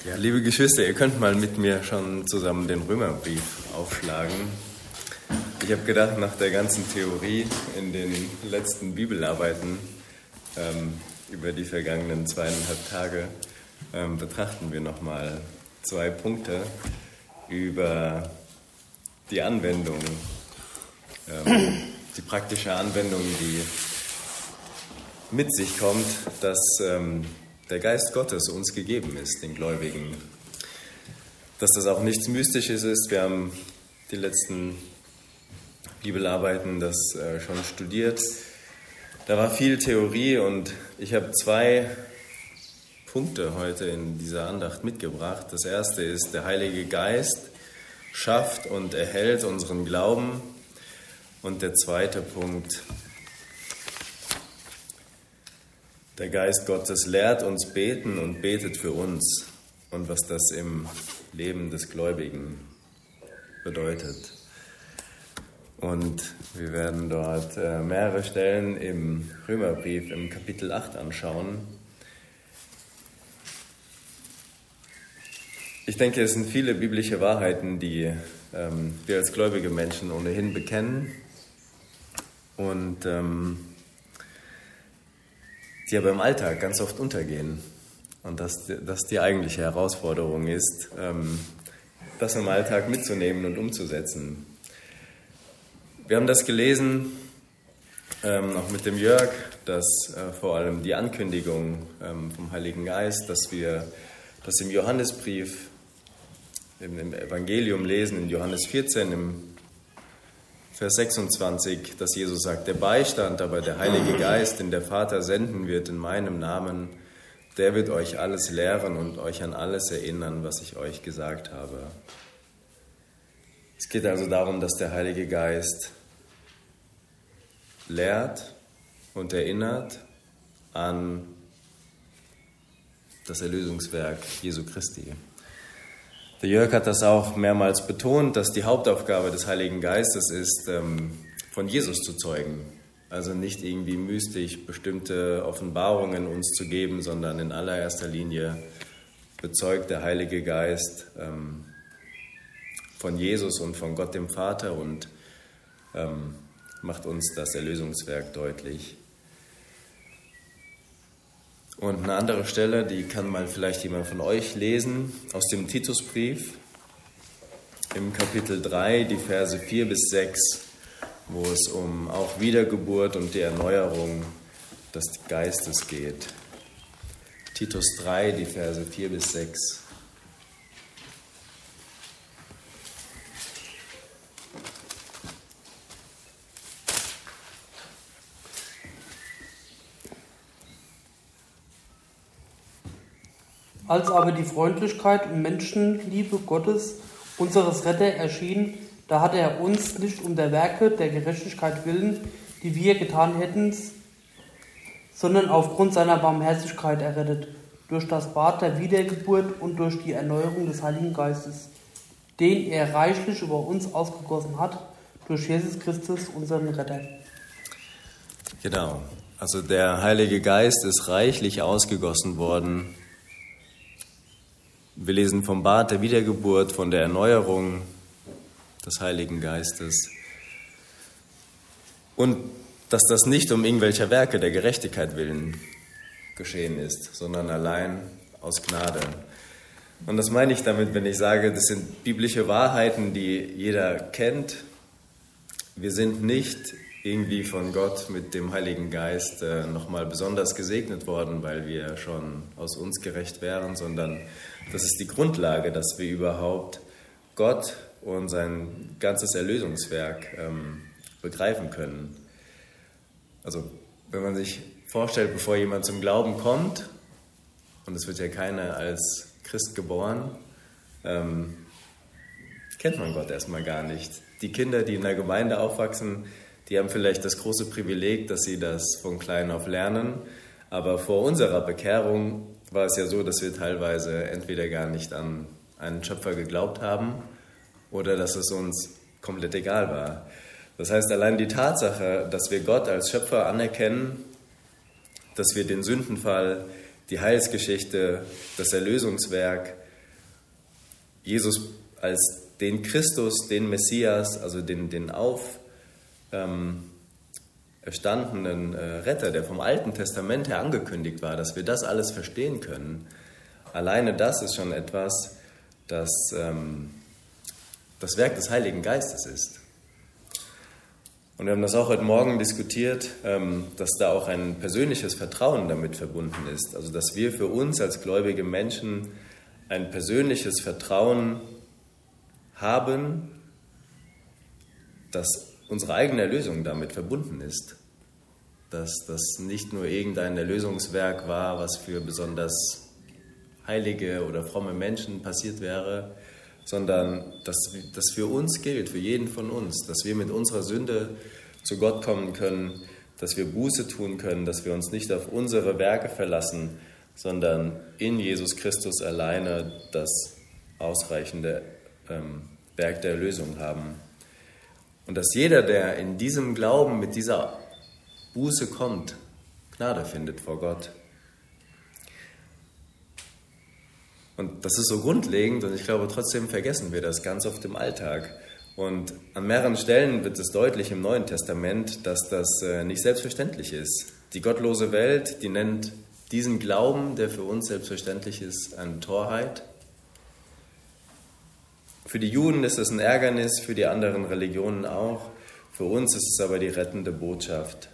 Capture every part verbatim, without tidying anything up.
Ja, liebe Geschwister, ihr könnt mal mit mir schon zusammen den Römerbrief aufschlagen. Ich habe gedacht, nach der ganzen Theorie in den letzten Bibelarbeiten ähm, über die vergangenen zweieinhalb Tage ähm, betrachten wir nochmal zwei Punkte über die Anwendung, ähm, die praktische Anwendung, die mit sich kommt, dass ähm, der Geist Gottes uns gegeben ist, den Gläubigen. Dass das auch nichts Mystisches ist. Wir haben die letzten Bibelarbeiten das äh, schon studiert. Da war viel Theorie und ich habe zwei Punkte heute in dieser Andacht mitgebracht. Das erste ist, der Heilige Geist schafft und erhält unseren Glauben. Und der zweite Punkt, der Geist Gottes lehrt uns beten und betet für uns und was das im Leben des Gläubigen bedeutet. Und wir werden dort äh, mehrere Stellen im Römerbrief im Kapitel acht anschauen. Ich denke, es sind viele biblische Wahrheiten, die ähm, wir als gläubige Menschen ohnehin bekennen und ähm, die aber im Alltag ganz oft untergehen. Und dass das die eigentliche Herausforderung ist, das im Alltag mitzunehmen und umzusetzen. Wir haben das gelesen, auch mit dem Jörg, dass vor allem die Ankündigung vom Heiligen Geist, dass wir das im Johannesbrief, im Evangelium lesen, in Johannes vierzehn, im Vers sechsundzwanzig, dass Jesus sagt, der Beistand, aber der Heilige Geist, den der Vater senden wird in meinem Namen, der wird euch alles lehren und euch an alles erinnern, was ich euch gesagt habe. Es geht also darum, dass der Heilige Geist lehrt und erinnert an das Erlösungswerk Jesu Christi. Der Jörg hat das auch mehrmals betont, dass die Hauptaufgabe des Heiligen Geistes ist, von Jesus zu zeugen. Also nicht irgendwie mystisch bestimmte Offenbarungen uns zu geben, sondern in allererster Linie bezeugt der Heilige Geist von Jesus und von Gott dem Vater und macht uns das Erlösungswerk deutlich. Und eine andere Stelle, die kann mal vielleicht jemand von euch lesen, aus dem Titusbrief, im Kapitel drei, die Verse vier bis sechs, wo es um auch Wiedergeburt und die Erneuerung des Geistes geht. Titus drei, die Verse vier bis sechs. Als aber die Freundlichkeit und Menschenliebe Gottes, unseres Retter, erschien, da hat er uns nicht um der Werke der Gerechtigkeit willen, die wir getan hätten, sondern aufgrund seiner Barmherzigkeit errettet, durch das Bad der Wiedergeburt und durch die Erneuerung des Heiligen Geistes, den er reichlich über uns ausgegossen hat, durch Jesus Christus, unseren Retter. Genau, also der Heilige Geist ist reichlich ausgegossen worden. Wir lesen vom Bad der Wiedergeburt, von der Erneuerung des Heiligen Geistes. Und dass das nicht um irgendwelcher Werke der Gerechtigkeit willen geschehen ist, sondern allein aus Gnade. Und das meine ich damit, wenn ich sage, das sind biblische Wahrheiten, die jeder kennt. Wir sind nicht irgendwie von Gott mit dem Heiligen Geist äh, nochmal besonders gesegnet worden, weil wir schon aus uns gerecht wären, sondern das ist die Grundlage, dass wir überhaupt Gott und sein ganzes Erlösungswerk ähm, begreifen können. Also wenn man sich vorstellt, bevor jemand zum Glauben kommt, und es wird ja keiner als Christ geboren, ähm, kennt man Gott erstmal gar nicht. Die Kinder, die in der Gemeinde aufwachsen, die haben vielleicht das große Privileg, dass sie das von klein auf lernen, aber vor unserer Bekehrung war es ja so, dass wir teilweise entweder gar nicht an einen Schöpfer geglaubt haben oder dass es uns komplett egal war. Das heißt, allein die Tatsache, dass wir Gott als Schöpfer anerkennen, dass wir den Sündenfall, die Heilsgeschichte, das Erlösungswerk Jesus als den Christus, den Messias, also den, den auferstandenen ähm, äh, Retter, der vom Alten Testament her angekündigt war, dass wir das alles verstehen können. Alleine das ist schon etwas, das ähm, das Werk des Heiligen Geistes ist. Und wir haben das auch heute Morgen diskutiert, ähm, dass da auch ein persönliches Vertrauen damit verbunden ist. Also dass wir für uns als gläubige Menschen ein persönliches Vertrauen haben, dass unsere eigene Erlösung damit verbunden ist. Dass das nicht nur irgendein Erlösungswerk war, was für besonders heilige oder fromme Menschen passiert wäre, sondern dass das für uns gilt, für jeden von uns, dass wir mit unserer Sünde zu Gott kommen können, dass wir Buße tun können, dass wir uns nicht auf unsere Werke verlassen, sondern in Jesus Christus alleine das ausreichende ähm, Werk der Erlösung haben. Und dass jeder, der in diesem Glauben mit dieser Buße kommt, Gnade findet vor Gott. Und das ist so grundlegend und ich glaube, trotzdem vergessen wir das ganz oft im Alltag. Und an mehreren Stellen wird es deutlich im Neuen Testament, dass das nicht selbstverständlich ist. Die gottlose Welt, die nennt diesen Glauben, der für uns selbstverständlich ist, eine Torheit. Für die Juden ist es ein Ärgernis, für die anderen Religionen auch. Für uns ist es aber die rettende Botschaft.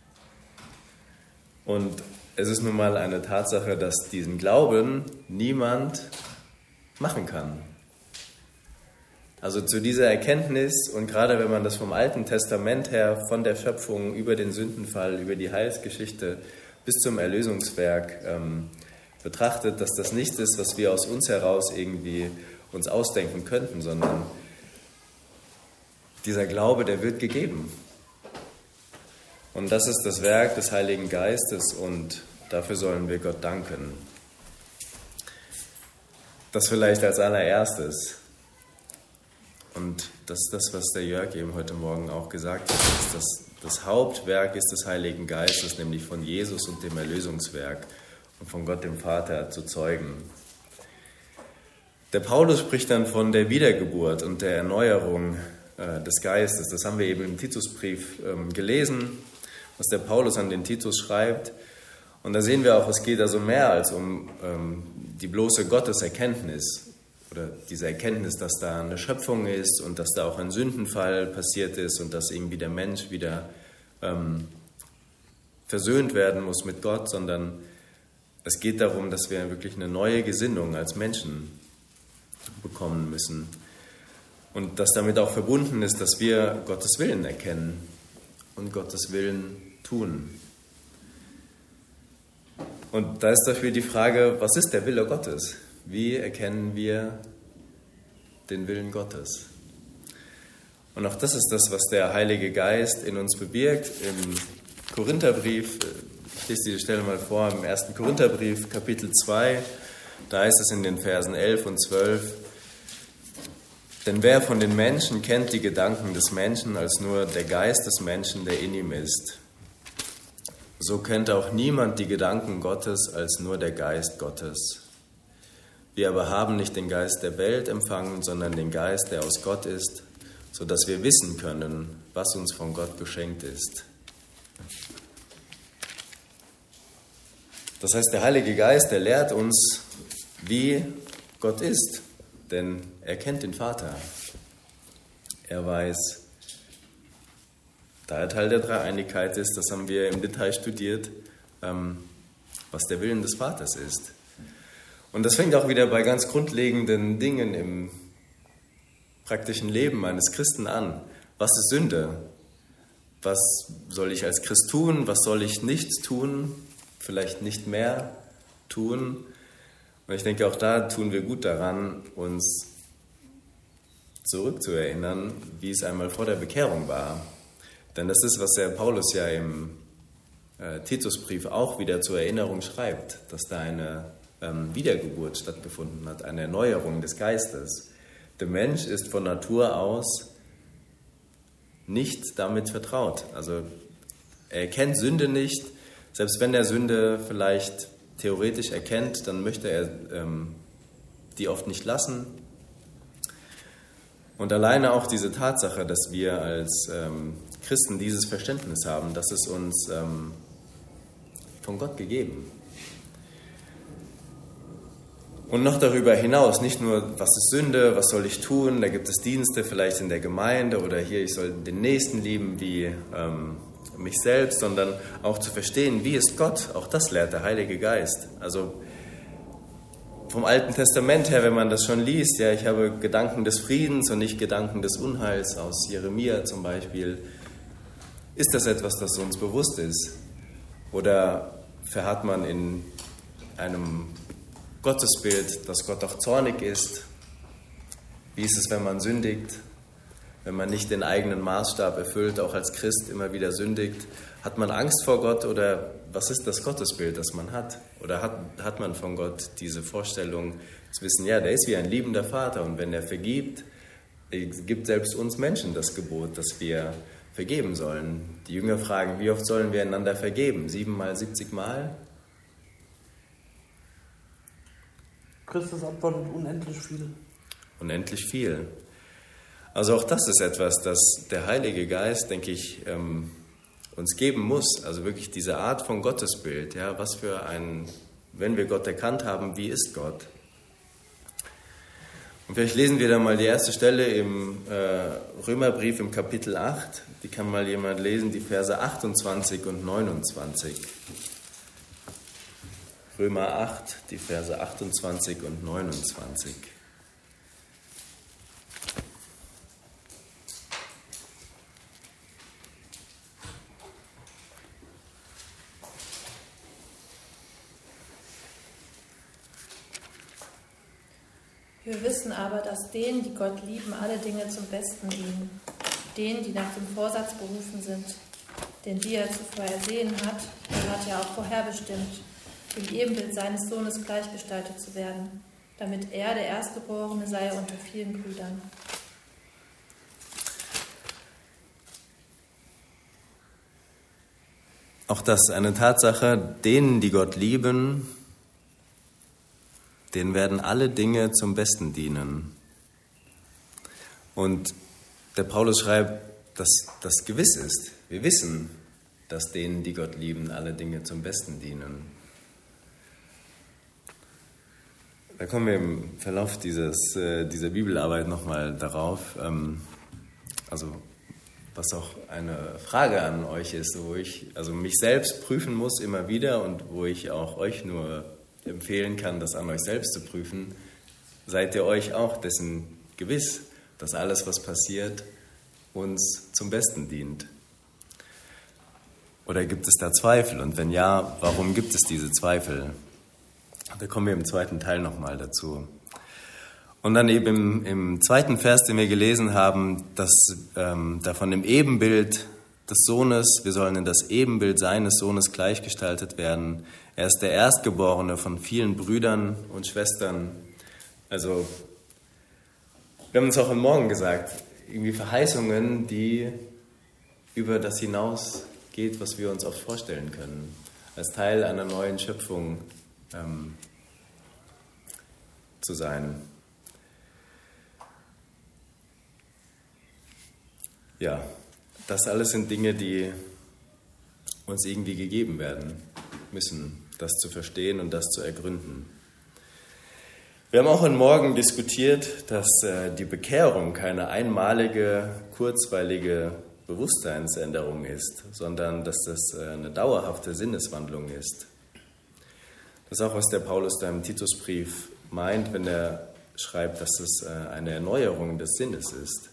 Und es ist nun mal eine Tatsache, dass diesen Glauben niemand machen kann. Also zu dieser Erkenntnis, und gerade wenn man das vom Alten Testament her, von der Schöpfung über den Sündenfall, über die Heilsgeschichte bis zum Erlösungswerk ähm, betrachtet, dass das nichts ist, was wir aus uns heraus irgendwie uns ausdenken könnten, sondern dieser Glaube, der wird gegeben. Und das ist das Werk des Heiligen Geistes und dafür sollen wir Gott danken. Das vielleicht als allererstes. Und das ist das, was der Jörg eben heute Morgen auch gesagt hat, dass das, das Hauptwerk ist des Heiligen Geistes, nämlich von Jesus und dem Erlösungswerk und von Gott dem Vater zu zeugen. Der Paulus spricht dann von der Wiedergeburt und der Erneuerung äh, des Geistes. Das haben wir eben im Titusbrief ähm, gelesen, was der Paulus an den Titus schreibt. Und da sehen wir auch, es geht also mehr als um ähm, die bloße Gotteserkenntnis oder diese Erkenntnis, dass da eine Schöpfung ist und dass da auch ein Sündenfall passiert ist und dass irgendwie der Mensch wieder ähm, versöhnt werden muss mit Gott, sondern es geht darum, dass wir wirklich eine neue Gesinnung als Menschen bekommen müssen. Und dass damit auch verbunden ist, dass wir Gottes Willen erkennen und Gottes Willen tun. Und da ist dafür die Frage, was ist der Wille Gottes? Wie erkennen wir den Willen Gottes? Und auch das ist das, was der Heilige Geist in uns bewirkt. Im Korintherbrief, ich lese diese Stelle mal vor, im ersten Korintherbrief, Kapitel zwei, da heißt es in den Versen elf und zwölf, denn wer von den Menschen kennt die Gedanken des Menschen als nur der Geist des Menschen, der in ihm ist? So kennt auch niemand die Gedanken Gottes als nur der Geist Gottes. Wir aber haben nicht den Geist der Welt empfangen, sondern den Geist, der aus Gott ist, sodass wir wissen können, was uns von Gott geschenkt ist. Das heißt, der Heilige Geist, der lehrt uns, wie Gott ist, denn er kennt den Vater. Er weiß, da er Teil der Dreieinigkeit ist, das haben wir im Detail studiert, was der Willen des Vaters ist. Und das fängt auch wieder bei ganz grundlegenden Dingen im praktischen Leben eines Christen an. Was ist Sünde? Was soll ich als Christ tun? Was soll ich nicht tun? Vielleicht nicht mehr tun? Und ich denke, auch da tun wir gut daran, uns zurückzuerinnern, wie es einmal vor der Bekehrung war. Denn das ist, was der Paulus ja im äh, Titusbrief auch wieder zur Erinnerung schreibt, dass da eine ähm, Wiedergeburt stattgefunden hat, eine Erneuerung des Geistes. Der Mensch ist von Natur aus nicht damit vertraut. Also er erkennt Sünde nicht. Selbst wenn er Sünde vielleicht theoretisch erkennt, dann möchte er ähm, die oft nicht lassen. Und alleine auch diese Tatsache, dass wir als ähm, Christen dieses Verständnis haben, das ist uns ähm, von Gott gegeben. Und noch darüber hinaus, nicht nur, was ist Sünde, was soll ich tun, da gibt es Dienste vielleicht in der Gemeinde oder hier, ich soll den Nächsten lieben wie ähm, mich selbst, sondern auch zu verstehen, wie ist Gott, auch das lehrt der Heilige Geist. Also vom Alten Testament her, wenn man das schon liest, ja, ich habe Gedanken des Friedens und nicht Gedanken des Unheils, aus Jeremia zum Beispiel, ist das etwas, das uns bewusst ist? Oder verharrt man in einem Gottesbild, dass Gott auch zornig ist? Wie ist es, wenn man sündigt? Wenn man nicht den eigenen Maßstab erfüllt, auch als Christ immer wieder sündigt? Hat man Angst vor Gott oder was ist das Gottesbild, das man hat? Oder hat, hat man von Gott diese Vorstellung zu wissen, ja, der ist wie ein liebender Vater und wenn er vergibt, gibt selbst uns Menschen das Gebot, dass wir vergeben sollen. Die Jünger fragen, wie oft sollen wir einander vergeben? Siebenmal, siebzig Mal? Christus antwortet unendlich viel. Unendlich viel. Also auch das ist etwas, das der Heilige Geist, denke ich, ähm, uns geben muss. Also wirklich diese Art von Gottesbild. Ja, was für ein, wenn wir Gott erkannt haben, wie ist Gott? Und vielleicht lesen wir da mal die erste Stelle im äh, Römerbrief im Kapitel acht. Die kann mal jemand lesen, die Verse achtundzwanzig und neunundzwanzig. Römer acht, die Verse achtundzwanzig und neunundzwanzig. Wir wissen aber, dass denen, die Gott lieben, alle Dinge zum Besten dienen. Denen, die nach dem Vorsatz berufen sind. Denn die er zuvor ersehen hat, er hat ja auch vorherbestimmt, dem Ebenbild seines Sohnes gleichgestaltet zu werden, damit er der Erstgeborene sei unter vielen Brüdern. Auch das ist eine Tatsache, denen, die Gott lieben, denen werden alle Dinge zum Besten dienen. Und der Paulus schreibt, dass das gewiss ist. Wir wissen, dass denen, die Gott lieben, alle Dinge zum Besten dienen. Da kommen wir im Verlauf dieses, äh, dieser Bibelarbeit nochmal darauf, ähm, also was auch eine Frage an euch ist, wo ich also mich selbst prüfen muss immer wieder und wo ich auch euch nur empfehlen kann, das an euch selbst zu prüfen. Seid ihr euch auch dessen gewiss, dass alles, was passiert, uns zum Besten dient? Oder gibt es da Zweifel? Und wenn ja, warum gibt es diese Zweifel? Da kommen wir im zweiten Teil nochmal dazu. Und dann eben im, im zweiten Vers, den wir gelesen haben, dass ähm, davon im Ebenbild des Sohnes, wir sollen in das Ebenbild seines Sohnes gleichgestaltet werden. Er ist der Erstgeborene von vielen Brüdern und Schwestern. Also, wir haben uns auch am Morgen gesagt, irgendwie Verheißungen, die über das hinausgeht, was wir uns oft vorstellen können. Als Teil einer neuen Schöpfung ähm, zu sein. Ja, das alles sind Dinge, die uns irgendwie gegeben werden müssen, das zu verstehen und das zu ergründen. Wir haben auch heute Morgen diskutiert, dass äh, die Bekehrung keine einmalige, kurzweilige Bewusstseinsänderung ist, sondern dass das äh, eine dauerhafte Sinneswandlung ist. Das ist auch, was der Paulus da im Titusbrief meint, wenn er schreibt, dass es äh, eine Erneuerung des Sinnes ist.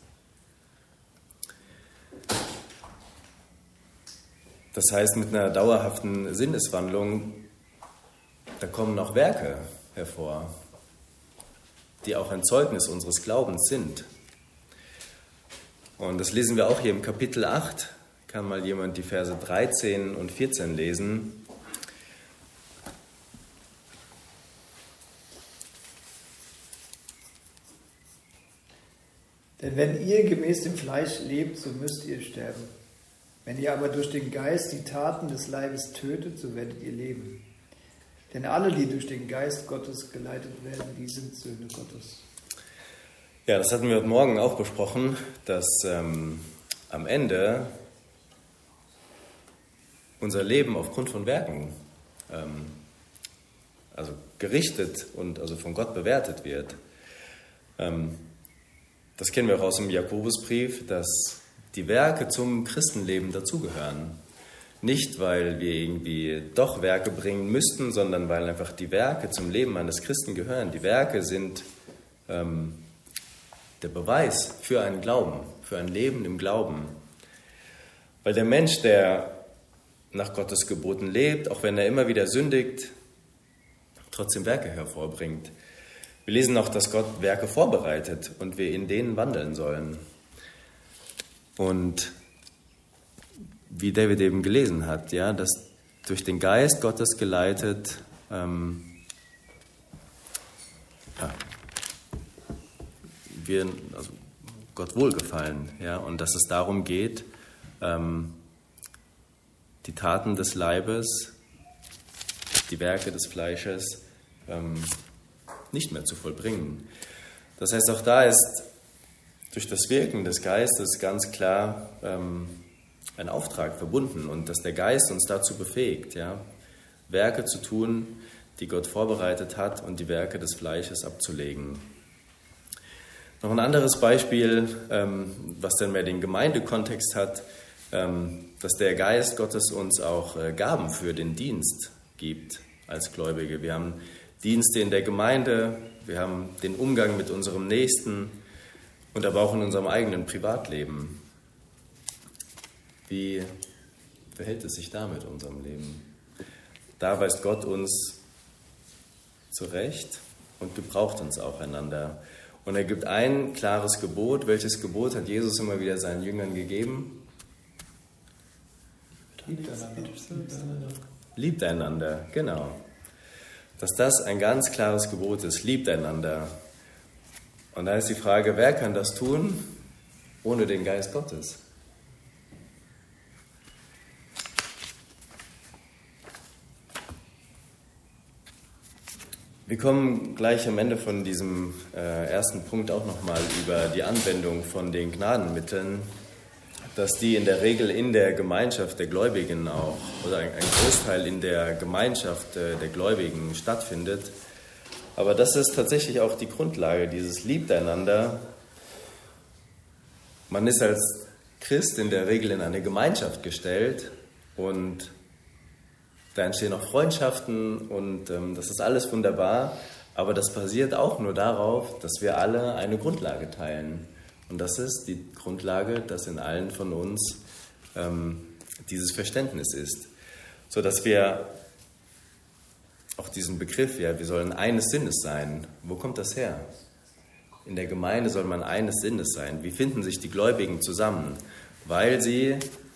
Das heißt, mit einer dauerhaften Sinneswandlung, da kommen auch Werke hervor, die auch ein Zeugnis unseres Glaubens sind. Und das lesen wir auch hier im Kapitel acht. Kann mal jemand die Verse dreizehn und vierzehn lesen. Denn wenn ihr gemäß dem Fleisch lebt, so müsst ihr sterben. Wenn ihr aber durch den Geist die Taten des Leibes tötet, so werdet ihr leben. Denn alle, die durch den Geist Gottes geleitet werden, die sind Söhne Gottes. Ja, das hatten wir heute Morgen auch besprochen, dass ähm, am Ende unser Leben aufgrund von Werken ähm, also gerichtet und also von Gott bewertet wird. Ähm, das kennen wir auch aus dem Jakobusbrief, dass die Werke zum Christenleben dazugehören. Nicht, weil wir irgendwie doch Werke bringen müssten, sondern weil einfach die Werke zum Leben eines Christen gehören. Die Werke sind ähm, der Beweis für einen Glauben, für ein Leben im Glauben. Weil der Mensch, der nach Gottes Geboten lebt, auch wenn er immer wieder sündigt, trotzdem Werke hervorbringt. Wir lesen auch, dass Gott Werke vorbereitet und wir in denen wandeln sollen. Und wie David eben gelesen hat, ja, dass durch den Geist Gottes geleitet ähm, ja, wir also Gott wohlgefallen, ja, und dass es darum geht, ähm, die Taten des Leibes, die Werke des Fleisches ähm, nicht mehr zu vollbringen. Das heißt, auch da ist durch das Wirken des Geistes ganz klar ähm, ein Auftrag verbunden und dass der Geist uns dazu befähigt, ja, Werke zu tun, die Gott vorbereitet hat und die Werke des Fleisches abzulegen. Noch ein anderes Beispiel, ähm, was dann mehr den Gemeindekontext hat, ähm, dass der Geist Gottes uns auch äh, Gaben für den Dienst gibt als Gläubige. Wir haben Dienste in der Gemeinde, wir haben den Umgang mit unserem Nächsten und aber auch in unserem eigenen Privatleben. Wie verhält es sich da mit unserem Leben? Da weist Gott uns zurecht und gebraucht uns auch einander. Und er gibt ein klares Gebot. Welches Gebot hat Jesus immer wieder seinen Jüngern gegeben? Liebt einander. Liebt einander, genau. Dass das ein ganz klares Gebot ist, liebt einander. Und da ist die Frage, wer kann das tun ohne den Geist Gottes? Wir kommen gleich am Ende von diesem äh, ersten Punkt auch nochmal über die Anwendung von den Gnadenmitteln, dass die in der Regel in der Gemeinschaft der Gläubigen auch, oder ein, ein Großteil in der Gemeinschaft äh, der Gläubigen stattfindet. Aber das ist tatsächlich auch die Grundlage, dieses Liebt einander. Man ist als Christ in der Regel in eine Gemeinschaft gestellt und da entstehen auch Freundschaften und ähm, das ist alles wunderbar, aber das basiert auch nur darauf, dass wir alle eine Grundlage teilen. Und das ist die Grundlage, dass in allen von uns ähm, dieses Verständnis ist, sodass wir auch diesen Begriff, ja, wir sollen eines Sinnes sein. Wo kommt das her? In der Gemeinde soll man eines Sinnes sein. Wie finden sich die Gläubigen zusammen? Weil sie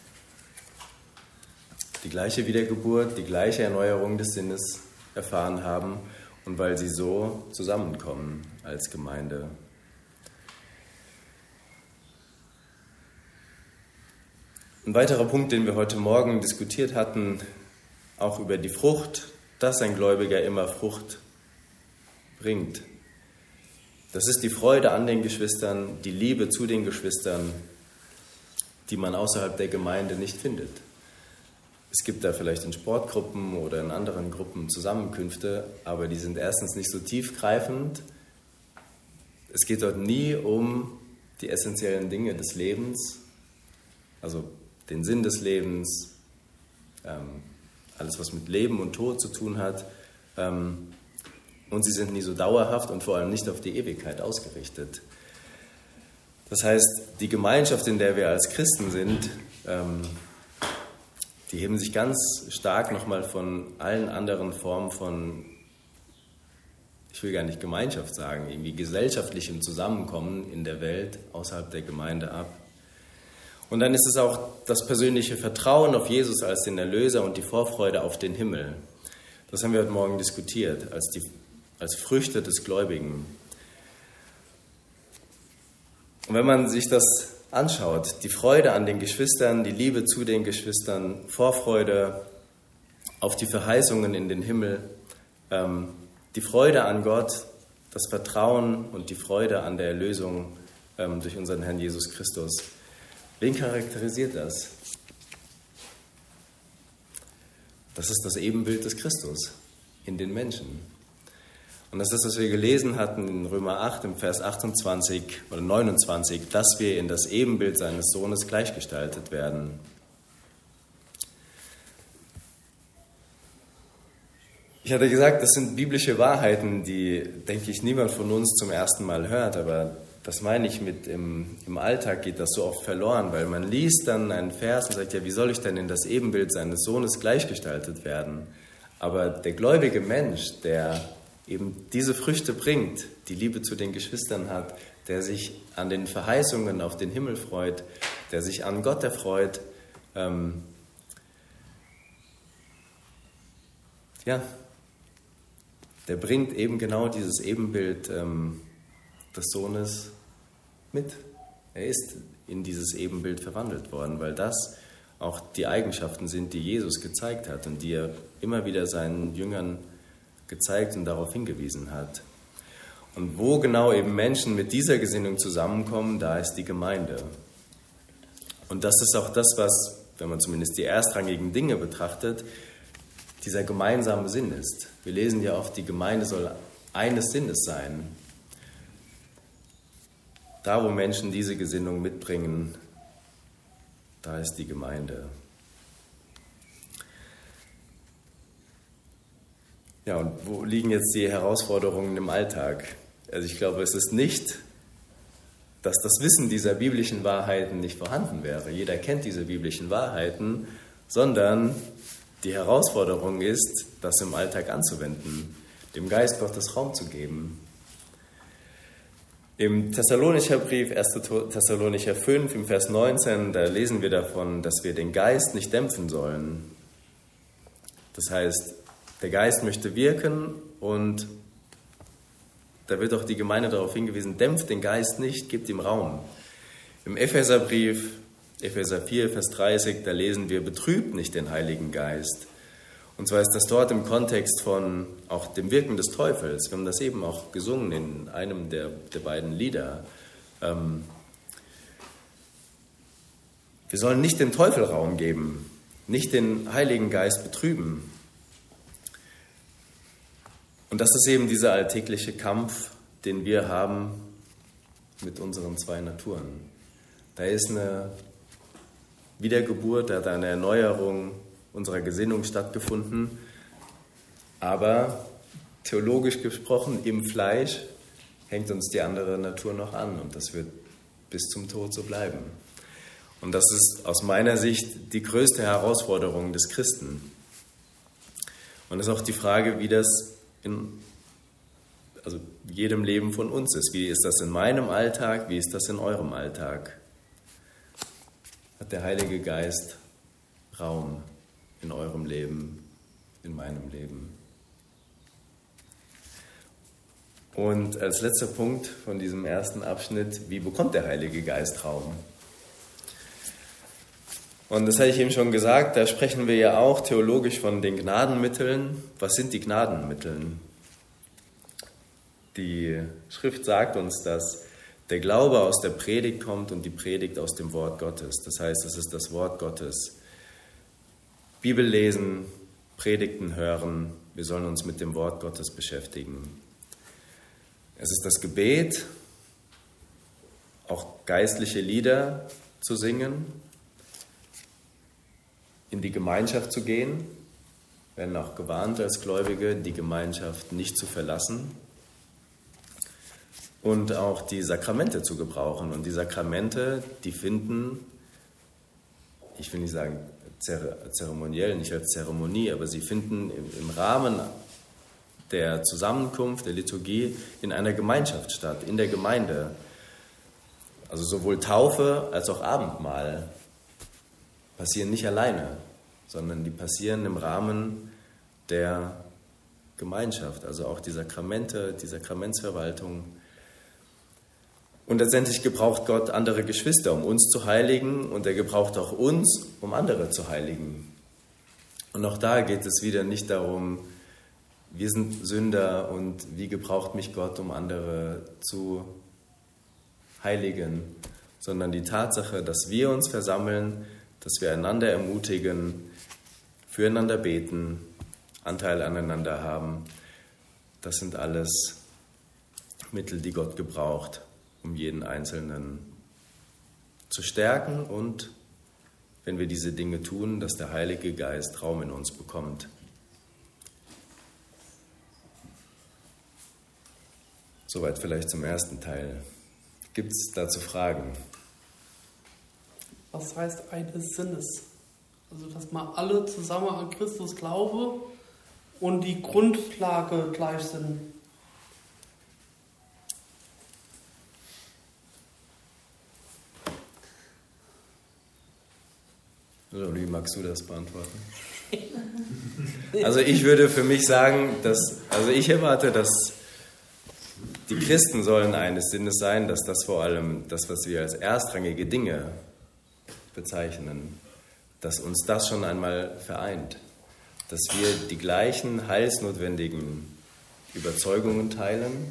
die gleiche Wiedergeburt, die gleiche Erneuerung des Sinnes erfahren haben und weil sie so zusammenkommen als Gemeinde. Ein weiterer Punkt, den wir heute Morgen diskutiert hatten, auch über die Frucht, dass ein Gläubiger immer Frucht bringt. Das ist die Freude an den Geschwistern, die Liebe zu den Geschwistern, die man außerhalb der Gemeinde nicht findet. Es gibt da vielleicht in Sportgruppen oder in anderen Gruppen Zusammenkünfte, aber die sind erstens nicht so tiefgreifend. Es geht dort nie um die essentiellen Dinge des Lebens, also den Sinn des Lebens, ähm, alles, was mit Leben und Tod zu tun hat. Ähm, und sie sind nie so dauerhaft und vor allem nicht auf die Ewigkeit ausgerichtet. Das heißt, die Gemeinschaft, in der wir als Christen sind, ähm, die heben sich ganz stark nochmal von allen anderen Formen von, ich will gar nicht Gemeinschaft sagen, irgendwie gesellschaftlichem Zusammenkommen in der Welt außerhalb der Gemeinde ab. Und dann ist es auch das persönliche Vertrauen auf Jesus als den Erlöser und die Vorfreude auf den Himmel. Das haben wir heute Morgen diskutiert, als, die, als Früchte des Gläubigen. Und wenn man sich das anschaut, die Freude an den Geschwistern, die Liebe zu den Geschwistern, Vorfreude auf die Verheißungen in den Himmel, ähm, die Freude an Gott, das Vertrauen und die Freude an der Erlösung ähm, durch unseren Herrn Jesus Christus. Wen charakterisiert das? Das ist das Ebenbild des Christus in den Menschen. Und das ist das, was wir gelesen hatten in Römer acht, im Vers achtundzwanzig oder neunundzwanzig, dass wir in das Ebenbild seines Sohnes gleichgestaltet werden. Ich hatte gesagt, das sind biblische Wahrheiten, die, denke ich, niemand von uns zum ersten Mal hört, aber das meine ich mit, im, im Alltag geht das so oft verloren, weil man liest dann einen Vers und sagt, ja, wie soll ich denn in das Ebenbild seines Sohnes gleichgestaltet werden? Aber der gläubige Mensch, der eben diese Früchte bringt, die Liebe zu den Geschwistern hat, der sich an den Verheißungen auf den Himmel freut, der sich an Gott erfreut, ähm, ja, der bringt eben genau dieses Ebenbild ähm, des Sohnes mit. Er ist in dieses Ebenbild verwandelt worden, weil das auch die Eigenschaften sind, die Jesus gezeigt hat und die er immer wieder seinen Jüngern gezeigt und darauf hingewiesen hat. Und wo genau eben Menschen mit dieser Gesinnung zusammenkommen, da ist die Gemeinde. Und das ist auch das, was, wenn man zumindest die erstrangigen Dinge betrachtet, dieser gemeinsame Sinn ist. Wir lesen ja oft, die Gemeinde soll eines Sinnes sein. Da, wo Menschen diese Gesinnung mitbringen, da ist die Gemeinde. Ja, und wo liegen jetzt die Herausforderungen im Alltag? Also ich glaube, es ist nicht, dass das Wissen dieser biblischen Wahrheiten nicht vorhanden wäre. Jeder kennt diese biblischen Wahrheiten, sondern die Herausforderung ist, das im Alltag anzuwenden, dem Geist Gottes Raum zu geben. Im Thessalonicher Brief, erster Thessalonicher fünf, im Vers neunzehn, da lesen wir davon, dass wir den Geist nicht dämpfen sollen. Das heißt, der Geist möchte wirken und da wird auch die Gemeinde darauf hingewiesen, dämpft den Geist nicht, gebt ihm Raum. Im Epheserbrief, Epheser vier, Vers dreißig, da lesen wir, betrübt nicht den Heiligen Geist. Und zwar ist das dort im Kontext von auch dem Wirken des Teufels. Wir haben das eben auch gesungen in einem der, der beiden Lieder. Ähm, wir sollen nicht dem Teufel Raum geben, nicht den Heiligen Geist betrüben. Und das ist eben dieser alltägliche Kampf, den wir haben mit unseren zwei Naturen. Da ist eine Wiedergeburt, da hat eine Erneuerung unserer Gesinnung stattgefunden, aber theologisch gesprochen im Fleisch hängt uns die andere Natur noch an und das wird bis zum Tod so bleiben. Und das ist aus meiner Sicht die größte Herausforderung des Christen. Und es ist auch die Frage, wie das in also jedem Leben von uns ist. Wie ist das in meinem Alltag? Wie ist das in eurem Alltag? Hat der Heilige Geist Raum in eurem Leben, in meinem Leben? Und als letzter Punkt von diesem ersten Abschnitt, wie bekommt der Heilige Geist Raum? Und das hatte ich eben schon gesagt, da sprechen wir ja auch theologisch von den Gnadenmitteln. Was sind die Gnadenmittel? Die Schrift sagt uns, dass der Glaube aus der Predigt kommt und die Predigt aus dem Wort Gottes. Das heißt, es ist das Wort Gottes. Bibel lesen, Predigten hören, wir sollen uns mit dem Wort Gottes beschäftigen. Es ist das Gebet, auch geistliche Lieder zu singen, in die Gemeinschaft zu gehen, wir werden auch gewarnt als Gläubige, die Gemeinschaft nicht zu verlassen und auch die Sakramente zu gebrauchen. Und die Sakramente, die finden, ich will nicht sagen zeremoniell, nicht als Zeremonie, aber sie finden im Rahmen der Zusammenkunft, der Liturgie in einer Gemeinschaft statt, in der Gemeinde. Also sowohl Taufe als auch Abendmahl passieren nicht alleine, sondern die passieren im Rahmen der Gemeinschaft, also auch die Sakramente, die Sakramentsverwaltung. Und letztendlich gebraucht Gott andere Geschwister, um uns zu heiligen, und er gebraucht auch uns, um andere zu heiligen. Und auch da geht es wieder nicht darum, wir sind Sünder und wie gebraucht mich Gott, um andere zu heiligen, sondern die Tatsache, dass wir uns versammeln, dass wir einander ermutigen, füreinander beten, Anteil aneinander haben, das sind alles Mittel, die Gott gebraucht, um jeden Einzelnen zu stärken und, wenn wir diese Dinge tun, dass der Heilige Geist Raum in uns bekommt. Soweit vielleicht zum ersten Teil. Gibt es dazu Fragen? Was heißt eines Sinnes? Also, dass wir alle zusammen an Christus glauben und die Grundlage gleich sind. Oder wie magst du das beantworten? Also ich würde für mich sagen, dass, also ich erwarte, dass die Christen sollen eines Sinnes sein, dass das vor allem das, was wir als erstrangige Dinge bezeichnen, dass uns das schon einmal vereint, dass wir die gleichen heilsnotwendigen Überzeugungen teilen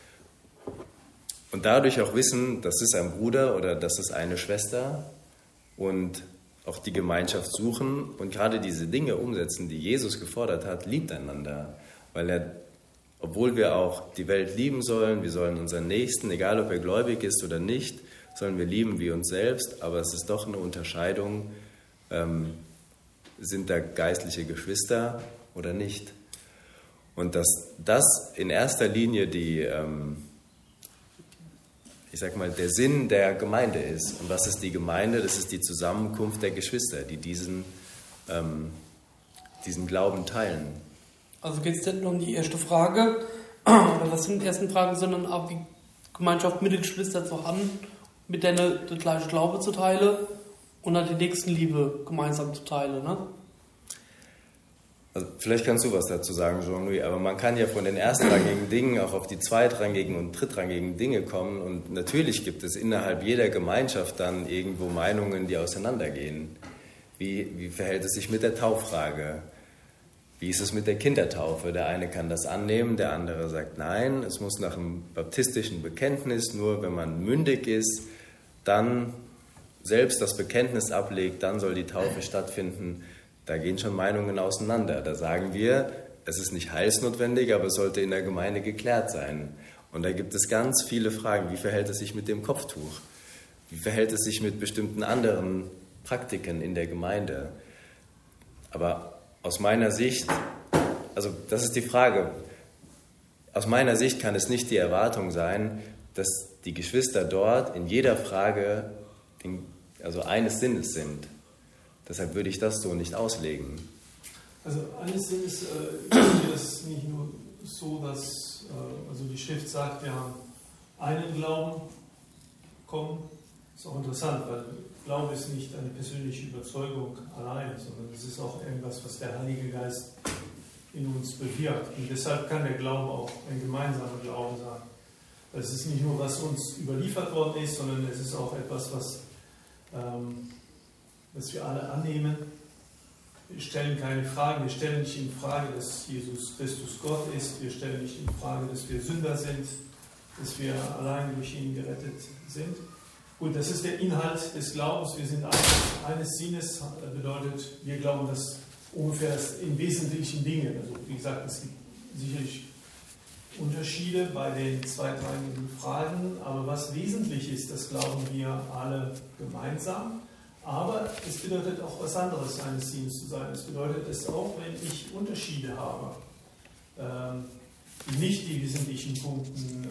und dadurch auch wissen, das ist ein Bruder oder das ist eine Schwester und auch die Gemeinschaft suchen und gerade diese Dinge umsetzen, die Jesus gefordert hat, liebt einander, weil er, obwohl wir auch die Welt lieben sollen, wir sollen unseren Nächsten, egal ob er gläubig ist oder nicht, sollen wir lieben wie uns selbst, aber es ist doch eine Unterscheidung, ähm, sind da geistliche Geschwister oder nicht. Und dass das in erster Linie die, ähm, ich sag mal, der Sinn der Gemeinde ist. Und was ist die Gemeinde? Das ist die Zusammenkunft der Geschwister, die diesen, ähm, diesen Glauben teilen. Also geht es nicht nur um die erste Frage, oder was sind die ersten Fragen, sondern auch die Gemeinschaft mit den Geschwistern zu haben, mit denen der gleiche Glaube zu teilen und dann die Nächstenliebe gemeinsam zu teilen, ne? Also vielleicht kannst du was dazu sagen, Jean-Louis, aber man kann ja von den erstrangigen Dingen auch auf die zweitrangigen und drittrangigen Dinge kommen und natürlich gibt es innerhalb jeder Gemeinschaft dann irgendwo Meinungen, die auseinandergehen. Wie, wie verhält es sich mit der Tauffrage? Wie ist es mit der Kindertaufe? Der eine kann das annehmen, der andere sagt nein, es muss nach einem baptistischen Bekenntnis, nur wenn man mündig ist, dann selbst das Bekenntnis ablegt, dann soll die Taufe stattfinden. Da gehen schon Meinungen auseinander. Da sagen wir, es ist nicht heilsnotwendig, aber es sollte in der Gemeinde geklärt sein. Und da gibt es ganz viele Fragen. Wie verhält es sich mit dem Kopftuch? Wie verhält es sich mit bestimmten anderen Praktiken in der Gemeinde? Aber aus meiner Sicht, also das ist die Frage, aus meiner Sicht kann es nicht die Erwartung sein, dass die Geschwister dort in jeder Frage den, also eines Sinnes sind. Deshalb würde ich das so nicht auslegen. Also eines Sinnes, äh, ich sehe das nicht nur so, dass äh, also die Schrift sagt, wir haben einen Glauben bekommen. Das ist auch interessant, weil Glaube ist nicht eine persönliche Überzeugung allein, sondern es ist auch irgendwas, was der Heilige Geist in uns bewirkt. Und deshalb kann der Glaube auch ein gemeinsamer Glauben sein. Es ist nicht nur, was uns überliefert worden ist, sondern es ist auch etwas, was, ähm, was wir alle annehmen. Wir stellen keine Fragen, wir stellen nicht in Frage, dass Jesus Christus Gott ist, wir stellen nicht in Frage, dass wir Sünder sind, dass wir allein durch ihn gerettet sind. Und das ist der Inhalt des Glaubens, wir sind eines, eines Sinnes, bedeutet, wir glauben, dass ungefähr in wesentlichen Dingen, also wie gesagt, es gibt sicherlich Unterschiede bei den zweitrangigen Fragen, aber was wesentlich ist, das glauben wir alle gemeinsam. Aber es bedeutet auch was anderes, eines Sinnes zu sein. Es bedeutet es auch, wenn ich Unterschiede habe, ähm, die nicht die wesentlichen Punkten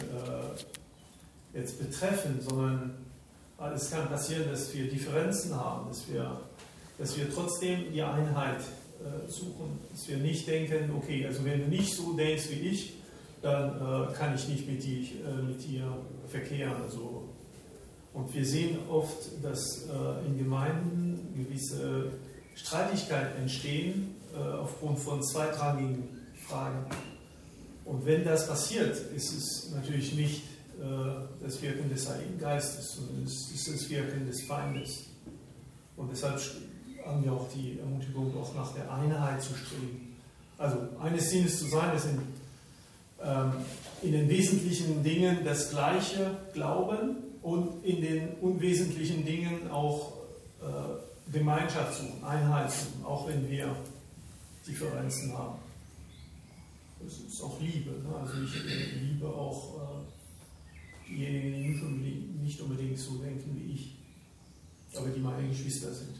äh, jetzt betreffen, sondern es kann passieren, dass wir Differenzen haben, dass wir, dass wir trotzdem die Einheit äh, suchen, dass wir nicht denken, okay, also wenn du nicht so denkst wie ich, dann äh, kann ich nicht mit, die, äh, mit dir verkehren. Also, und wir sehen oft, dass äh, in Gemeinden gewisse Streitigkeiten entstehen äh, aufgrund von zweitrangigen Fragen. Und wenn das passiert, ist es natürlich nicht äh, das Wirken des Heiligen Geistes, sondern es ist das Wirken des Feindes. Und deshalb haben wir auch die Ermutigung, auch nach der Einheit zu streben. Also eines Sinnes zu sein, das in, ähm, in den wesentlichen Dingen das Gleiche glauben und in den unwesentlichen Dingen auch äh, Gemeinschaft suchen, Einheit suchen, auch wenn wir Differenzen haben. Das ist auch Liebe. Ne? Also ich liebe auch äh, diejenigen, die nicht unbedingt so denken wie ich, aber die meine Geschwister sind.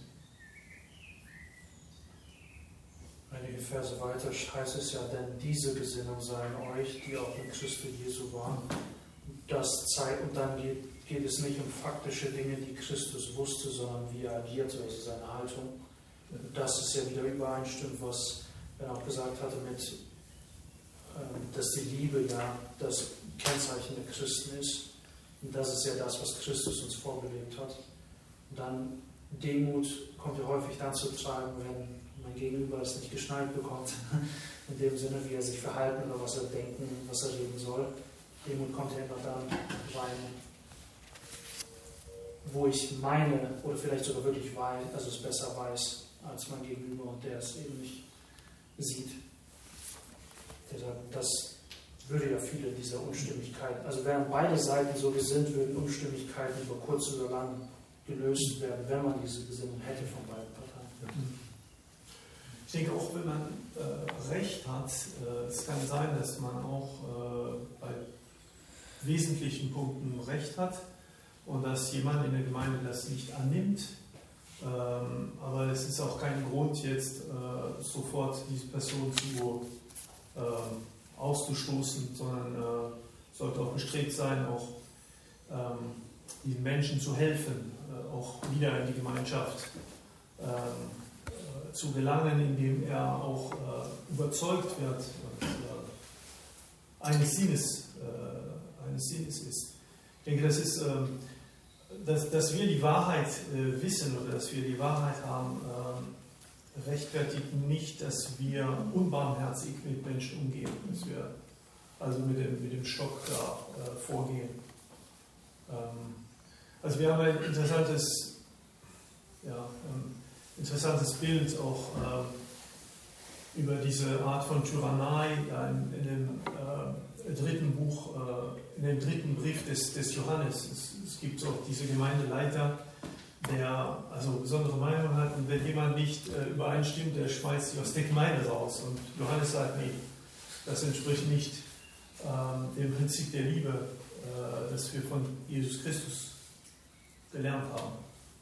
Einige Verse weiter heißt es ja, denn diese Gesinnung sei in euch, die auch in Christus Jesu waren. Das zeigt, und dann geht, geht es nicht um faktische Dinge, die Christus wusste, sondern wie er agierte, also seine Haltung. Das ist ja wieder übereinstimmt, was er auch gesagt hatte, mit, dass die Liebe ja das Kennzeichen der Christen ist. Und das ist ja das, was Christus uns vorgelebt hat. Und dann Demut kommt ja häufig dann zu tragen, wenn mein Gegenüber es nicht geschnallt bekommt, in dem Sinne, wie er sich verhalten oder was er denken, was er reden soll. Demut kommt ja immer dann rein, wo ich meine oder vielleicht sogar wirklich weiß, also es besser weiß als mein Gegenüber und der es eben nicht sieht. Deshalb, das würde ja viele dieser Unstimmigkeiten, also während beide Seiten so gesinnt, würden Unstimmigkeiten über kurz oder lang gelöst werden, wenn man diese Gesinnung hätte von beiden Parteien. Ich denke auch, wenn man äh, Recht hat, äh, es kann sein, dass man auch äh, bei wesentlichen Punkten Recht hat und dass jemand in der Gemeinde das nicht annimmt. Ähm, aber es ist auch kein Grund, jetzt äh, sofort diese Person zu äh, auszustoßen, sondern äh, sollte auch bestrebt sein, auch ähm, diesen Menschen zu helfen, äh, auch wieder in die Gemeinschaft ähm, zu gelangen, indem er auch äh, überzeugt wird und äh, eines Sinnes, äh, eines Sinnes ist. Ich denke, das ist, äh, dass, dass wir die Wahrheit äh, wissen oder dass wir die Wahrheit haben, äh, rechtfertigt nicht, dass wir unbarmherzig mit Menschen umgehen, dass wir also mit dem, mit dem Stock da äh, vorgehen. Ähm, also wir haben ein interessantes, ja, ähm, interessantes Bild auch äh, über diese Art von Tyrannei ja, in, in dem äh, dritten Buch, äh, in dem dritten Brief des, des Johannes. Es, es gibt auch diese Gemeindeleiter, der also besondere Meinung hat und wenn jemand nicht äh, übereinstimmt, der schmeißt sich aus der Gemeinde raus. Und Johannes sagt, nee, das entspricht nicht äh, dem Prinzip der Liebe, äh, das wir von Jesus Christus gelernt haben.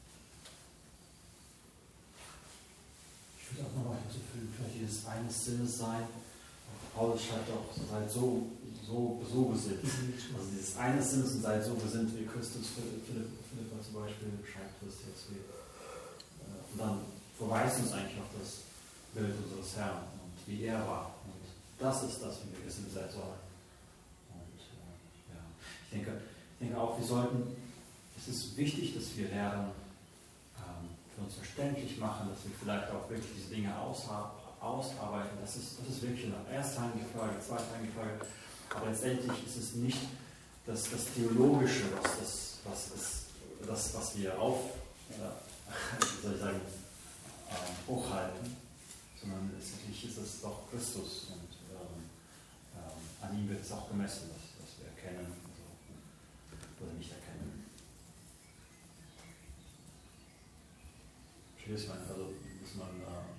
Ich würde auch nochmal hinzufügen, vielleicht dieses eines Sinnes sein. Paulus schreibt auch, seid so, so, so gesinnt. Also dieses eines Sinnes und seid so gesinnt wie Christus, Philipp, Philippa zum Beispiel, schreibt das jetzt wie. Und dann verweist uns eigentlich auf das Bild unseres Herrn und wie er war. Und das ist das, wie wir gesinnt sein sollen. Und äh, ja, ich denke, ich denke auch, wir sollten, es ist wichtig, dass wir lernen, für uns verständlich machen, dass wir vielleicht auch wirklich diese Dinge ausarbeiten. Das ist, das ist wirklich eine erstrangige Frage, zweitrangige Frage. Aber letztendlich ist es nicht das, das Theologische, was, das, was, ist, das, was wir auf, äh, wie soll ich sagen, äh, hochhalten, sondern letztendlich ist es doch Christus und ähm, ähm, an ihm wird es auch gemessen, dass, dass wir erkennen also, oder nicht erkennen. Also muss man äh,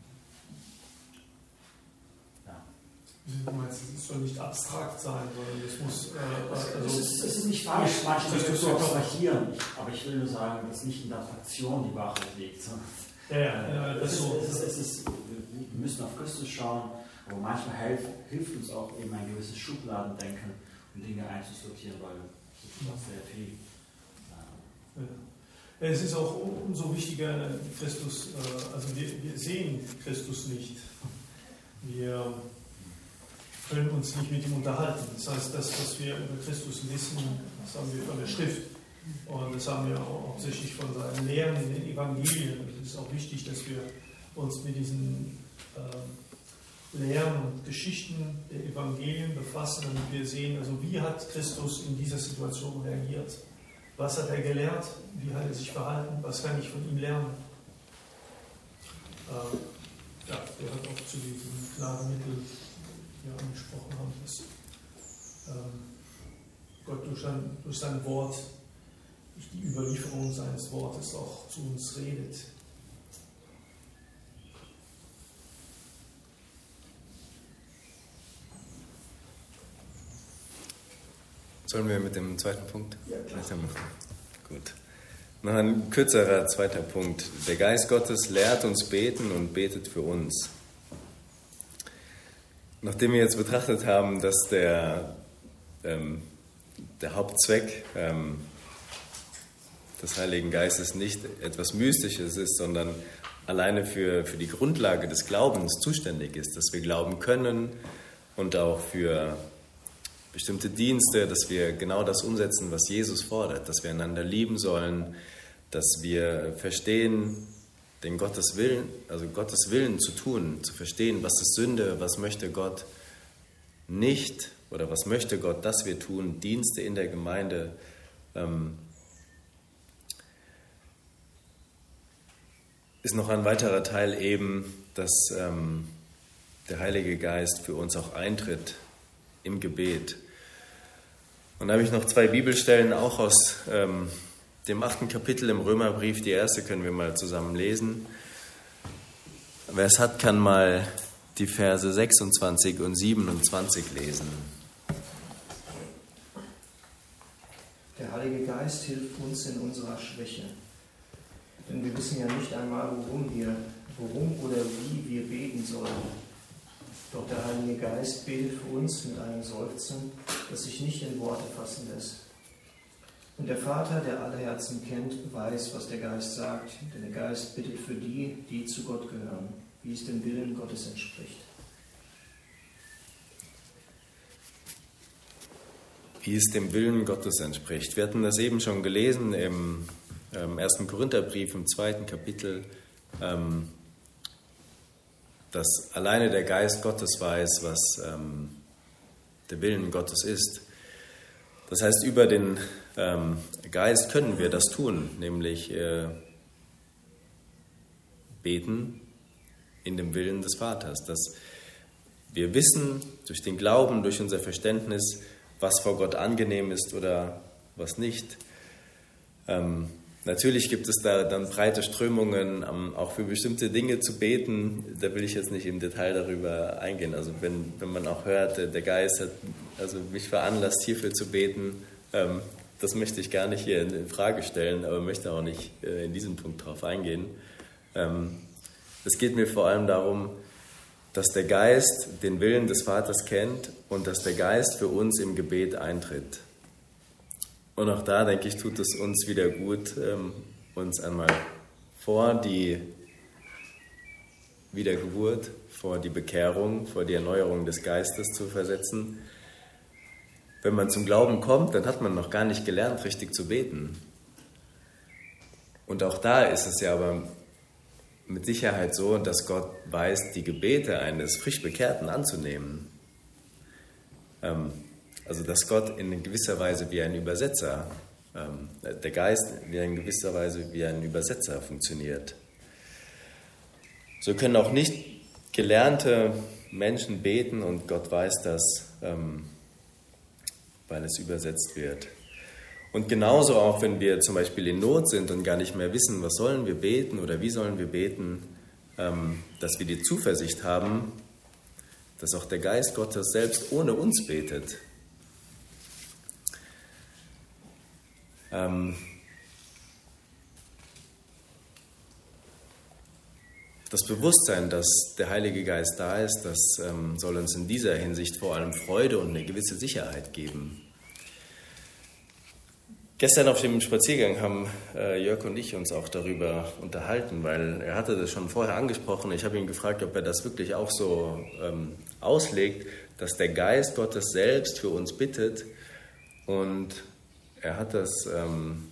ja. Du meinst, es soll nicht abstrakt sein, sondern es muss. Äh, also es, ist, es ist nicht falsch, manche das so abstrahieren, aber ich will nur sagen, dass nicht in der Abstraktion die Wahrheit liegt. Ja, ja, ja, das es, so. ist, es, ist, es ist, wir müssen auf Christus schauen, aber manchmal hilft, hilft uns auch eben ein gewisses Schubladendenken, um Dinge einzusortieren, weil es ist sehr viel. Äh, ja. Es ist auch umso wichtiger, Christus, also wir, wir sehen Christus nicht. Wir können uns nicht mit ihm unterhalten. Das heißt, das, was wir über Christus wissen, das haben wir von der Schrift. Und das haben wir auch hauptsächlich von seinen Lehren in den Evangelien. Es ist auch wichtig, dass wir uns mit diesen äh, Lehren und Geschichten der Evangelien befassen, damit wir sehen, also wie hat Christus in dieser Situation reagiert. Was hat er gelernt? Wie hat er sich verhalten? Was kann ich von ihm lernen? Ähm, ja. wir halt auch zu diesem Gnadenmittel ja, angesprochen haben, dass ähm, Gott durch sein, durch sein Wort, durch die Überlieferung seines Wortes auch zu uns redet. Sollen wir mit dem zweiten Punkt? Ja, klar. Gut. Noch ein kürzerer zweiter Punkt. Der Geist Gottes lehrt uns beten und betet für uns. Nachdem wir jetzt betrachtet haben, dass der, ähm, der Hauptzweck ähm, des Heiligen Geistes nicht etwas Mystisches ist, sondern alleine für, für die Grundlage des Glaubens zuständig ist, dass wir glauben können und auch für bestimmte Dienste, dass wir genau das umsetzen, was Jesus fordert, dass wir einander lieben sollen, dass wir verstehen, den Gottes Willen, also Gottes Willen zu tun, zu verstehen, was ist Sünde, was möchte Gott nicht oder was möchte Gott, dass wir tun, Dienste in der Gemeinde. Ähm, ist noch ein weiterer Teil eben, dass ähm, der Heilige Geist für uns auch eintritt im Gebet. Und da habe ich noch zwei Bibelstellen, auch aus ähm, dem achten Kapitel im Römerbrief. Die erste können wir mal zusammen lesen. Wer es hat, kann mal die Verse sechsundzwanzig und siebenundzwanzig lesen. Der Heilige Geist hilft uns in unserer Schwäche. Denn wir wissen ja nicht einmal, worum wir, worum oder wie wir beten sollen. Doch der Heilige Geist betet für uns mit einem Seufzen, das sich nicht in Worte fassen lässt. Und der Vater, der alle Herzen kennt, weiß, was der Geist sagt, denn der Geist bittet für die, die zu Gott gehören, wie es dem Willen Gottes entspricht. Wie es dem Willen Gottes entspricht. Wir hatten das eben schon gelesen im ähm, ersten Korintherbrief, im zweiten Kapitel, ähm, dass alleine der Geist Gottes weiß, was ähm, der Willen Gottes ist. Das heißt, über den ähm, Geist können wir das tun, nämlich äh, beten in dem Willen des Vaters, dass wir wissen durch den Glauben, durch unser Verständnis, was vor Gott angenehm ist oder was nicht. Ähm, Natürlich gibt es da dann breite Strömungen, auch für bestimmte Dinge zu beten. Da will ich jetzt nicht im Detail darüber eingehen. Also wenn, wenn man auch hört, der Geist hat also mich veranlasst, hierfür zu beten, ähm, das möchte ich gar nicht hier in Frage stellen, aber möchte auch nicht äh, in diesem Punkt drauf eingehen. Ähm, es geht mir vor allem darum, dass der Geist den Willen des Vaters kennt und dass der Geist für uns im Gebet eintritt. Und auch da, denke ich, tut es uns wieder gut, ähm, uns einmal vor die Wiedergeburt, vor die Bekehrung, vor die Erneuerung des Geistes zu versetzen. Wenn man zum Glauben kommt, dann hat man noch gar nicht gelernt, richtig zu beten. Und auch da ist es ja aber mit Sicherheit so, dass Gott weiß, die Gebete eines frisch Bekehrten anzunehmen. Ähm, Also dass Gott in gewisser Weise wie ein Übersetzer, ähm, der Geist wie in gewisser Weise wie ein Übersetzer funktioniert. So können auch nicht gelernte Menschen beten und Gott weiß das, ähm, weil es übersetzt wird. Und genauso auch, wenn wir zum Beispiel in Not sind und gar nicht mehr wissen, was sollen wir beten oder wie sollen wir beten, ähm, dass wir die Zuversicht haben, dass auch der Geist Gottes selbst ohne uns betet. Das Bewusstsein, dass der Heilige Geist da ist, das ähm, soll uns in dieser Hinsicht vor allem Freude und eine gewisse Sicherheit geben. Gestern auf dem Spaziergang haben äh, Jörg und ich uns auch darüber unterhalten, weil er hatte das schon vorher angesprochen. Ich habe ihn gefragt, ob er das wirklich auch so ähm, auslegt, dass der Geist Gottes selbst für uns bittet. Und er hat das ähm,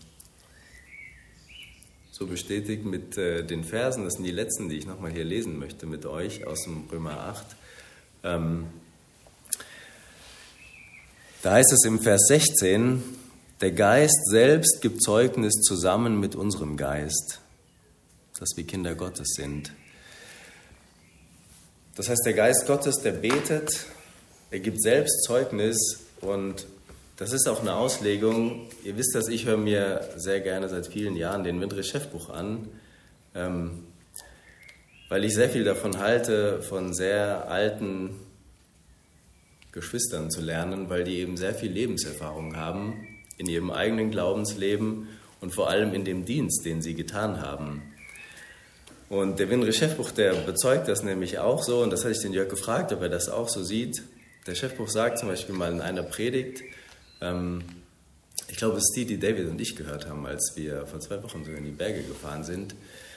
so bestätigt mit äh, den Versen, das sind die letzten, die ich nochmal hier lesen möchte mit euch aus dem Römer acht. Ähm, da heißt es im Vers sechzehn, der Geist selbst gibt Zeugnis zusammen mit unserem Geist, dass wir Kinder Gottes sind. Das heißt, der Geist Gottes, der betet, er gibt selbst Zeugnis und das ist auch eine Auslegung. Ihr wisst das, ich höre mir sehr gerne seit vielen Jahren den Windrich-Schäffbuch an, ähm, weil ich sehr viel davon halte, von sehr alten Geschwistern zu lernen, weil die eben sehr viel Lebenserfahrung haben in ihrem eigenen Glaubensleben und vor allem in dem Dienst, den sie getan haben. Und der Windrich-Schäffbuch, der bezeugt das nämlich auch so, und das hatte ich den Jörg gefragt, ob er das auch so sieht. Der Schäffbuch sagt zum Beispiel mal in einer Predigt, ähm, ich glaube, es ist die, die David und ich gehört haben, als wir vor zwei Wochen sogar in die Berge gefahren sind,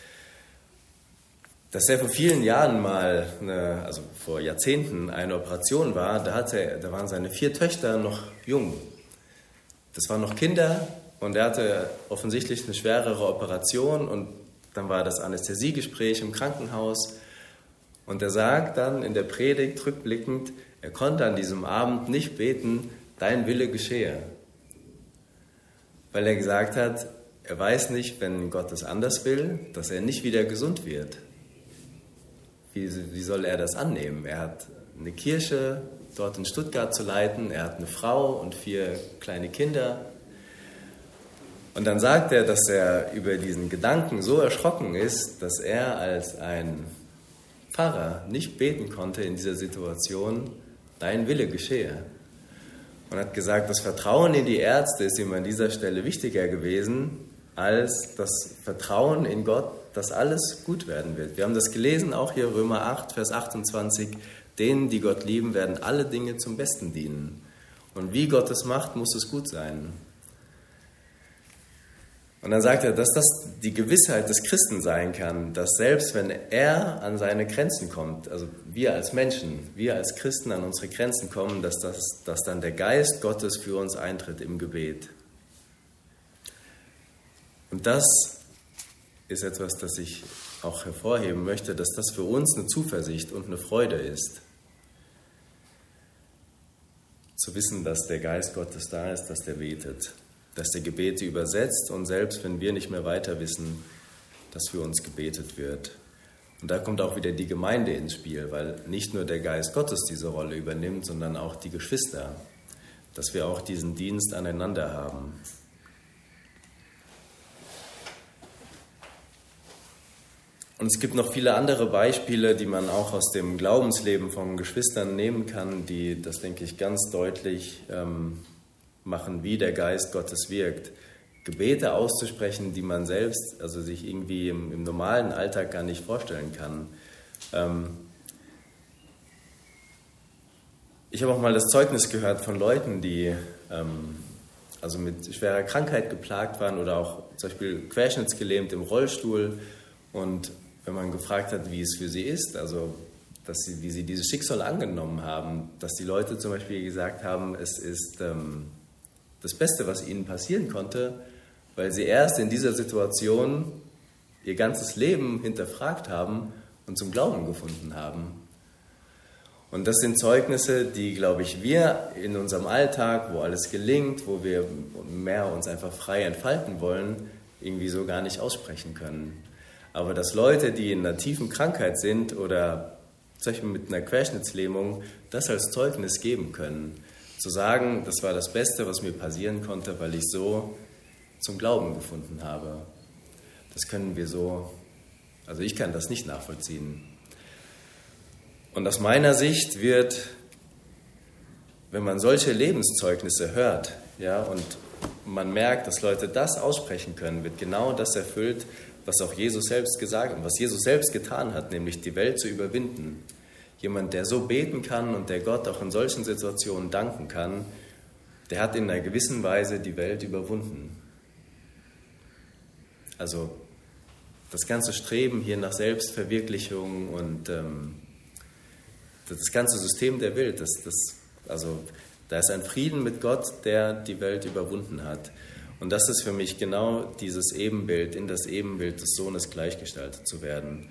dass er vor vielen Jahren mal, eine, also vor Jahrzehnten, eine Operation war, da, hatte, da waren seine vier Töchter noch jung. Das waren noch Kinder und er hatte offensichtlich eine schwerere Operation und dann war das Anästhesiegespräch im Krankenhaus und er sagt dann in der Predigt rückblickend, er konnte an diesem Abend nicht beten, dein Wille geschehe. Weil er gesagt hat, er weiß nicht, wenn Gott es anders will, dass er nicht wieder gesund wird. Wie, wie soll er das annehmen? Er hat eine Kirche dort in Stuttgart zu leiten, er hat eine Frau und vier kleine Kinder. Und dann sagt er, dass er über diesen Gedanken so erschrocken ist, dass er als ein Pfarrer nicht beten konnte in dieser Situation, dein Wille geschehe. Und hat gesagt, das Vertrauen in die Ärzte ist ihm an dieser Stelle wichtiger gewesen, als das Vertrauen in Gott, dass alles gut werden wird. Wir haben das gelesen, auch hier Römer acht, Vers achtundzwanzig, denen, die Gott lieben, werden alle Dinge zum Besten dienen. Und wie Gott es macht, muss es gut sein. Und dann sagt er, dass das die Gewissheit des Christen sein kann, dass selbst wenn er an seine Grenzen kommt, also wir als Menschen, wir als Christen an unsere Grenzen kommen, dass, das, dass dann der Geist Gottes für uns eintritt im Gebet. Und das ist etwas, das ich auch hervorheben möchte, dass das für uns eine Zuversicht und eine Freude ist. Zu wissen, dass der Geist Gottes da ist, dass der betet, dass der Gebete übersetzt und selbst wenn wir nicht mehr weiter wissen, dass für uns gebetet wird. Und da kommt auch wieder die Gemeinde ins Spiel, weil nicht nur der Geist Gottes diese Rolle übernimmt, sondern auch die Geschwister, dass wir auch diesen Dienst aneinander haben. Und es gibt noch viele andere Beispiele, die man auch aus dem Glaubensleben von Geschwistern nehmen kann, die das, denke ich, ganz deutlich ähm, machen, wie der Geist Gottes wirkt. Gebete auszusprechen, die man selbst, also sich irgendwie im, im normalen Alltag gar nicht vorstellen kann. Ähm ich habe auch mal das Zeugnis gehört von Leuten, die ähm, also mit schwerer Krankheit geplagt waren oder auch zum Beispiel querschnittsgelähmt im Rollstuhl. Und wenn man gefragt hat, wie es für sie ist, also dass sie, wie sie dieses Schicksal angenommen haben, dass die Leute zum Beispiel gesagt haben, es ist ähm, das Beste, was ihnen passieren konnte, weil sie erst in dieser Situation ihr ganzes Leben hinterfragt haben und zum Glauben gefunden haben. Und das sind Zeugnisse, die, glaube ich, wir in unserem Alltag, wo alles gelingt, wo wir mehr uns einfach frei entfalten wollen, irgendwie so gar nicht aussprechen können. Aber dass Leute, die in einer tiefen Krankheit sind oder zum Beispiel mit einer Querschnittslähmung, das als Zeugnis geben können. Zu sagen, das war das Beste, was mir passieren konnte, weil ich so zum Glauben gefunden habe. Das können wir so, also ich kann das nicht nachvollziehen. Und aus meiner Sicht wird, wenn man solche Lebenszeugnisse hört, ja, und man merkt, dass Leute das aussprechen können, wird genau das erfüllt, was auch Jesus selbst gesagt hat und was Jesus selbst getan hat, nämlich die Welt zu überwinden. Jemand, der so beten kann und der Gott auch in solchen Situationen danken kann, der hat in einer gewissen Weise die Welt überwunden. Also das ganze Streben hier nach Selbstverwirklichung und ähm, das ganze System der Welt, das, das, also da ist ein Frieden mit Gott, der die Welt überwunden hat. Und das ist für mich genau dieses Ebenbild, in das Ebenbild des Sohnes gleichgestaltet zu werden.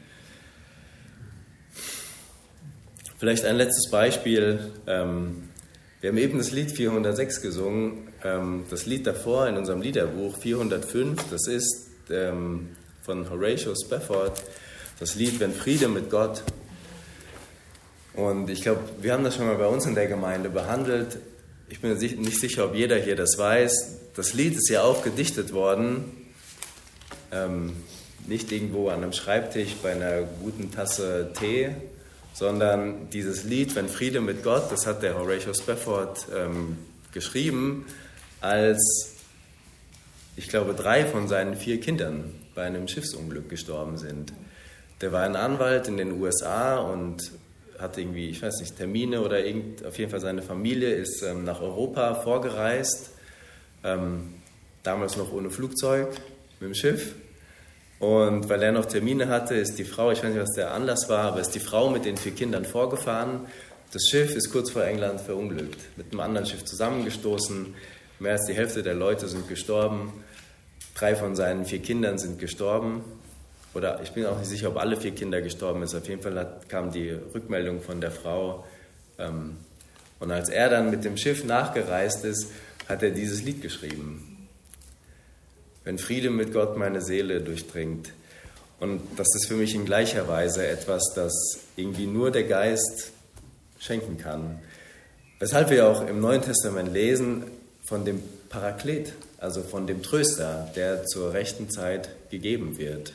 Vielleicht ein letztes Beispiel. Wir haben eben das Lied vierhundertsechs gesungen. Das Lied davor in unserem Liederbuch vierhundertfünf, das ist von Horatio Spafford, das Lied Wenn Friede mit Gott. Und ich glaube, wir haben das schon mal bei uns in der Gemeinde behandelt. Ich bin nicht sicher, ob jeder hier das weiß. Das Lied ist ja auch gedichtet worden, ähm, nicht irgendwo an einem Schreibtisch bei einer guten Tasse Tee, sondern dieses Lied, Wenn Friede mit Gott, das hat der Horatio Spafford ähm, geschrieben, als, ich glaube, drei von seinen vier Kindern bei einem Schiffsunglück gestorben sind. Der war ein Anwalt in den U S A und hat irgendwie, ich weiß nicht, Termine oder irgend, auf jeden Fall seine Familie ist ähm, nach Europa vorgereist, ähm, damals noch ohne Flugzeug, mit dem Schiff. Und weil er noch Termine hatte, ist die Frau, ich weiß nicht, was der Anlass war, aber ist die Frau mit den vier Kindern vorgefahren. Das Schiff ist kurz vor England verunglückt, mit einem anderen Schiff zusammengestoßen. Mehr als die Hälfte der Leute sind gestorben. Drei von seinen vier Kindern sind gestorben. Oder ich bin auch nicht sicher, ob alle vier Kinder gestorben sind. Auf jeden Fall hat, kam die Rückmeldung von der Frau. Ähm, und als er dann mit dem Schiff nachgereist ist, hat er dieses Lied geschrieben. Wenn Friede mit Gott meine Seele durchdringt. Und das ist für mich in gleicher Weise etwas, das irgendwie nur der Geist schenken kann. Weshalb wir auch im Neuen Testament lesen von dem Paraklet, also von dem Tröster, der zur rechten Zeit gegeben wird.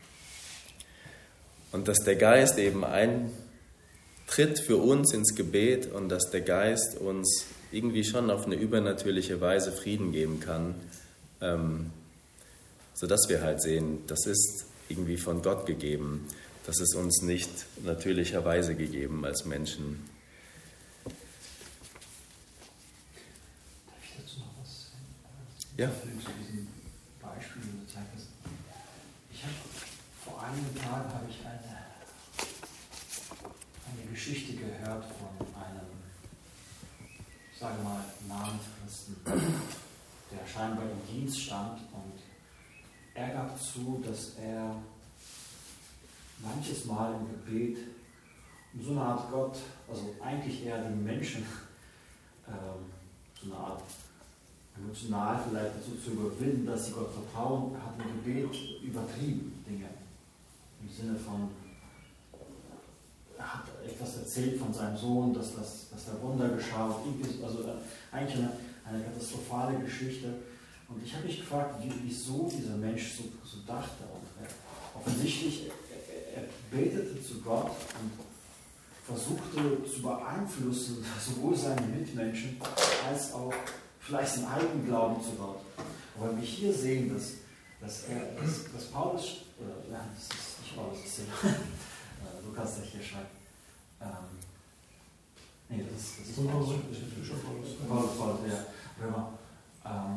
Und dass der Geist eben eintritt für uns ins Gebet und dass der Geist uns irgendwie schon auf eine übernatürliche Weise Frieden geben kann, ähm, sodass wir halt sehen, das ist irgendwie von Gott gegeben. Das ist uns nicht natürlicherweise gegeben als Menschen. Darf ich dazu noch was sagen? Ja. Zu diesem Beispiel, wie du gezeigt hast. Ich habe vor einigen Tagen habe ich eine, eine Geschichte gehört von einem, ich sage mal, Namenschristen, der scheinbar im Dienst stand und er gab zu, dass er manches Mal im Gebet um so eine Art Gott, also eigentlich eher den Menschen, ähm, so eine Art emotional vielleicht dazu zu überwinden, dass sie Gott vertrauen, hat im Gebet übertrieben Dinge. Im Sinne von, er hat etwas erzählt von seinem Sohn, dass, das, dass der Wunder geschah, also eigentlich eine, eine katastrophale Geschichte. Und ich habe mich gefragt, wieso dieser Mensch so, so dachte. Und er, offensichtlich, er, er betete zu Gott und versuchte zu beeinflussen, sowohl seine Mitmenschen als auch vielleicht seinen eigenen Glauben zu Gott. Aber wir hier sehen, dass, dass, er, dass, dass Paulus, oder ja, das ist nicht Paulus, das ist ja, Lukas, der hier schreibt. Ähm, nee, das, das ist Paulus. Paulus, Paulus, ja. Römer. Ähm,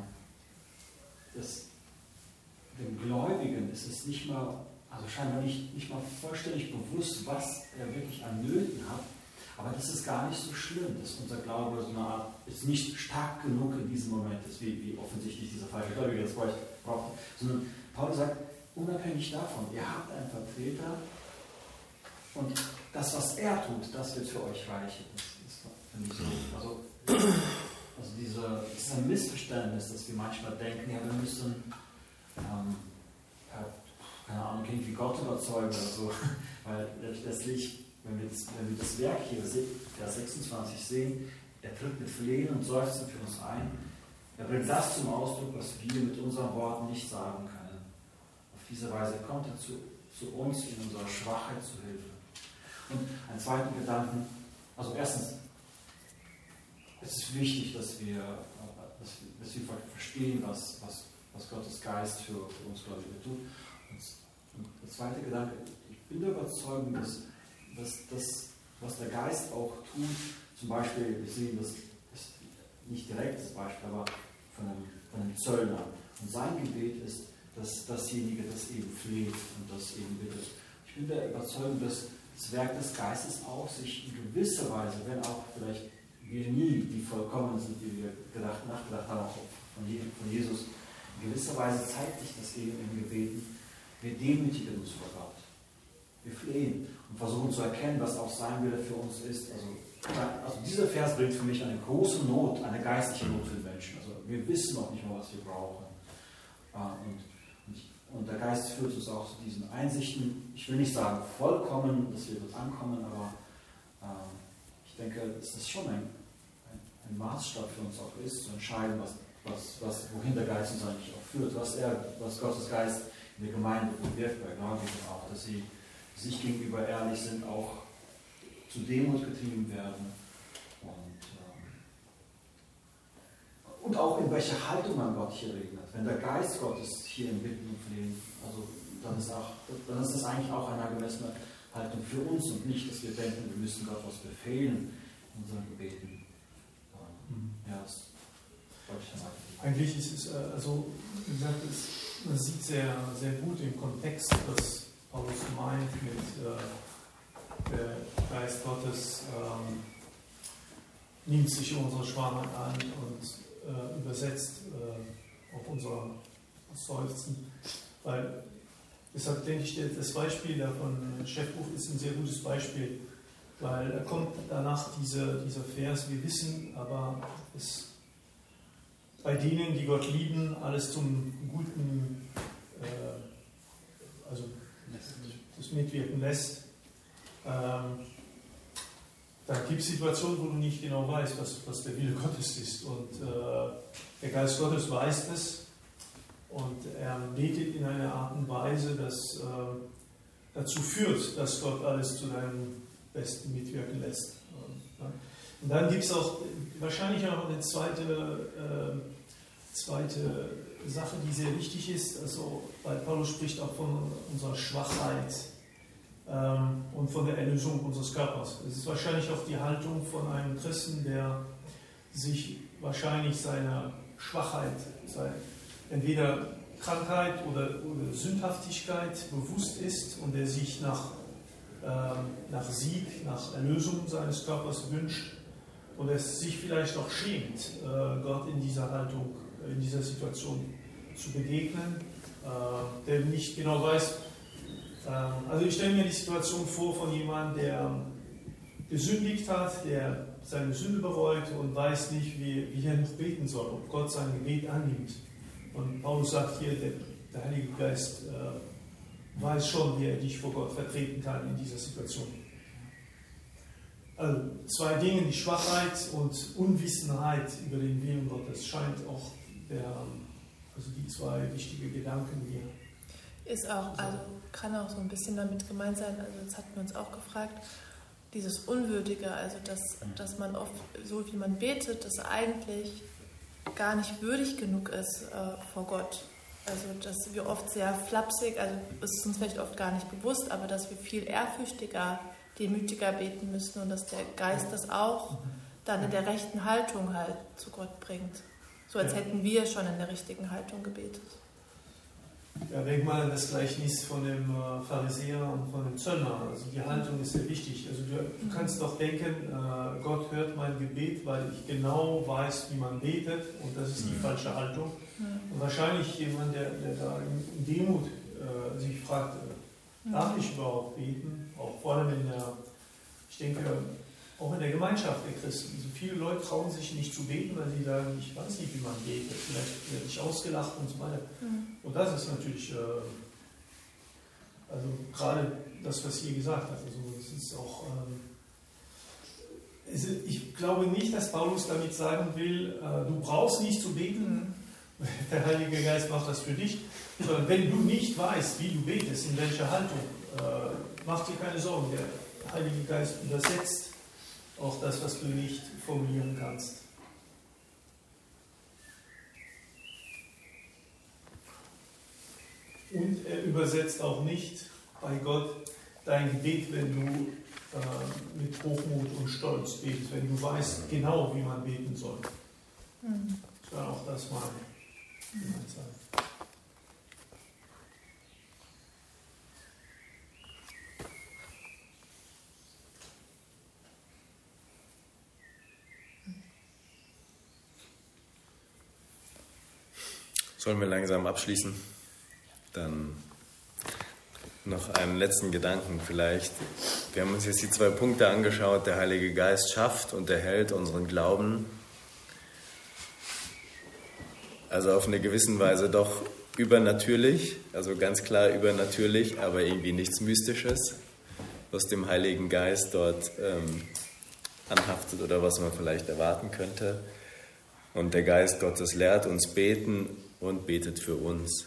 Das, dem Gläubigen ist es nicht mal, also scheinbar nicht, nicht mal vollständig bewusst, was er wirklich an Nöten hat. Aber das ist gar nicht so schlimm, dass unser Glaube so eine Art, ist nicht stark genug in diesem Moment ist, wie, wie offensichtlich dieser falsche Gläubige das braucht. Sondern Paulus sagt, unabhängig davon, ihr habt einen Vertreter und das, was er tut, das wird für euch reichen. Das ist, finde ich so. Also, Also diese, das ist ein Missverständnis, dass wir manchmal denken, ja, wir müssen, ähm, ja, keine Ahnung, irgendwie Gott überzeugen oder so. Weil letztlich, wenn wir das, wenn wir das Werk hier, Vers sechsundzwanzig, sehen, er tritt mit Flehen und Seufzen für uns ein. Er bringt das zum Ausdruck, was wir mit unseren Worten nicht sagen können. Auf diese Weise kommt er zu, zu uns in unserer Schwachheit zu Hilfe. Und einen zweiten Gedanken, also erstens, es ist wichtig, dass wir, dass wir, dass wir verstehen, was, was, was Gottes Geist für, für uns Gläubige tut. Und, und der zweite Gedanke, ich bin der Überzeugung, dass, dass das, was der Geist auch tut, zum Beispiel, wir sehen das ist nicht direkt das Beispiel, aber von einem, von einem Zöllner. Und sein Gebet ist, dass dasjenige das eben pflegt und das eben bittet. Ich bin der Überzeugung, dass das Werk des Geistes auch sich in gewisser Weise, wenn auch vielleicht wir nie die vollkommen sind, die wir gedacht, nachgedacht haben, auch von Jesus. In gewisser Weise zeigt sich das eben im Gebeten. Wir demütigen uns vor Gott. Wir flehen und versuchen zu erkennen, was auch sein Wille für uns ist. Also, also dieser Vers bringt für mich eine große Not, eine geistliche Not für den Menschen. Also wir wissen noch nicht mal, was wir brauchen. Und, und, und der Geist führt uns auch zu diesen Einsichten. Ich will nicht sagen vollkommen, dass wir dort ankommen, aber Ähm, ich denke, dass das schon ein, ein, ein Maßstab für uns auch ist, zu entscheiden, was, was, was, wohin der Geist uns eigentlich auch führt, was, er, was Gottes Geist in der Gemeinde bewirkt bei Gläubigen auch, dass sie sich gegenüber ehrlich sind, auch zu Demut getrieben werden und, ähm, und auch in welcher Haltung man Gott hier regnet. Wenn der Geist Gottes hier im Bitten und Flehen, also dann ist, auch, dann ist das eigentlich auch eine angemessene Haltung für uns und nicht, dass wir denken, wir müssen Gott was befehlen in unseren Gebeten. Ähm, ja, das wollte ich dann eigentlich. Eigentlich ist es, also wie gesagt, es, man sieht sehr, sehr gut im Kontext, was Paulus meint mit äh, der Geist Gottes ähm, nimmt sich unsere Schwachheit an und äh, übersetzt äh, auch unser Seufzen. Weil, deshalb denke ich, das Beispiel da von Chefbuch ist ein sehr gutes Beispiel, weil da kommt danach diese, dieser Vers, wir wissen, aber es bei denen, die Gott lieben, alles zum Guten, äh, also das mitwirken lässt. Ähm, da gibt es Situationen, wo du nicht genau weißt, was, was der Wille Gottes ist. Und äh, der Geist Gottes weiß es und er betet in einer Art und Weise, das äh, dazu führt, dass Gott alles zu deinem Besten mitwirken lässt. Und, ja. Und dann gibt es auch wahrscheinlich auch eine zweite, äh, zweite Sache, die sehr wichtig ist. Also, weil Paulus spricht auch von unserer Schwachheit ähm, und von der Erlösung unseres Körpers. Es ist wahrscheinlich auch die Haltung von einem Christen, der sich wahrscheinlich seiner Schwachheit, seiner entweder Krankheit oder, oder Sündhaftigkeit bewusst ist und der sich nach, ähm, nach Sieg, nach Erlösung seines Körpers wünscht und es sich vielleicht auch schämt, äh, Gott in dieser Haltung, in dieser Situation zu begegnen, äh, der nicht genau weiß. Äh, also ich stelle mir die Situation vor von jemandem, der gesündigt hat, der seine Sünde bereut und weiß nicht, wie, wie er noch beten soll, ob Gott sein Gebet annimmt. Und Paulus sagt hier, der, der Heilige Geist äh, weiß schon, wie er dich vor Gott vertreten kann in dieser Situation. Also zwei Dinge, die Schwachheit und Unwissenheit über den Willen Gottes, scheint auch der, also die zwei wichtige Gedanken hier. Ist auch, also kann auch so ein bisschen damit gemeint sein, also das hatten wir uns auch gefragt, dieses Unwürdige, also dass, dass man oft, so wie man betet, dass eigentlich gar nicht würdig genug ist äh, vor Gott. Also dass wir oft sehr flapsig, also es ist uns vielleicht oft gar nicht bewusst, aber dass wir viel ehrfürchtiger, demütiger beten müssen und dass der Geist das auch dann in der rechten Haltung halt zu Gott bringt. So als hätten wir schon in der richtigen Haltung gebetet. Ja, denk mal an das Gleichnis von dem äh, Pharisäer und von dem Zöllner. Also die Haltung ist sehr wichtig. Also du, du kannst doch denken, äh, Gott hört mein Gebet, weil ich genau weiß, wie man betet und das ist die falsche Haltung. Und wahrscheinlich jemand, der, der da in Demut äh, sich fragt, äh, darf ich überhaupt beten? Auch vor allem in der, ich denke, auch in der Gemeinschaft der Christen. Also viele Leute trauen sich nicht zu beten, weil sie sagen, ich weiß nicht, wie man betet. Vielleicht werde ich ausgelacht und so weiter. Mhm. Und das ist natürlich, äh, also gerade das, was ihr gesagt habt. Also es ist auch, ähm, es, ich glaube nicht, dass Paulus damit sagen will, äh, du brauchst nicht zu beten, der Heilige Geist macht das für dich. Sondern wenn du nicht weißt, wie du betest, in welcher Haltung, äh, mach dir keine Sorgen. Der Heilige Geist übersetzt auch das, was du nicht formulieren kannst. Und er übersetzt auch nicht bei Gott dein Gebet, wenn du äh, mit Hochmut und Stolz betest, wenn du weißt genau, wie man beten soll. Mhm. Das kann auch das mal gemeint sein. Sollen wir langsam abschließen? Dann noch einen letzten Gedanken vielleicht. Wir haben uns jetzt die zwei Punkte angeschaut. Der Heilige Geist schafft und erhält unseren Glauben. Also auf eine gewisse Weise doch übernatürlich, also ganz klar übernatürlich, aber irgendwie nichts Mystisches. was dem Heiligen Geist dort ähm, anhaftet oder was man vielleicht erwarten könnte. Und der Geist Gottes lehrt uns beten und betet für uns.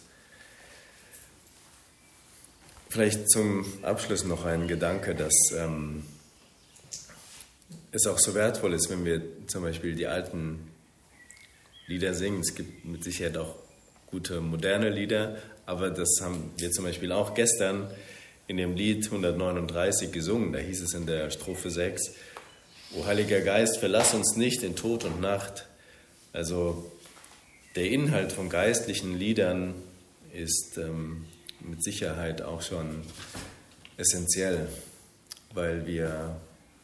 Vielleicht zum Abschluss noch ein Gedanke, dass ähm, es auch so wertvoll ist, wenn wir zum Beispiel die alten Lieder singen. Es gibt mit Sicherheit auch gute moderne Lieder, aber das haben wir zum Beispiel auch gestern in dem Lied hundertneununddreißig gesungen. Da hieß es in der Strophe sechs, O Heiliger Geist, verlass uns nicht in Tod und Nacht. Also der Inhalt von geistlichen Liedern ist ähm, mit Sicherheit auch schon essentiell, weil wir,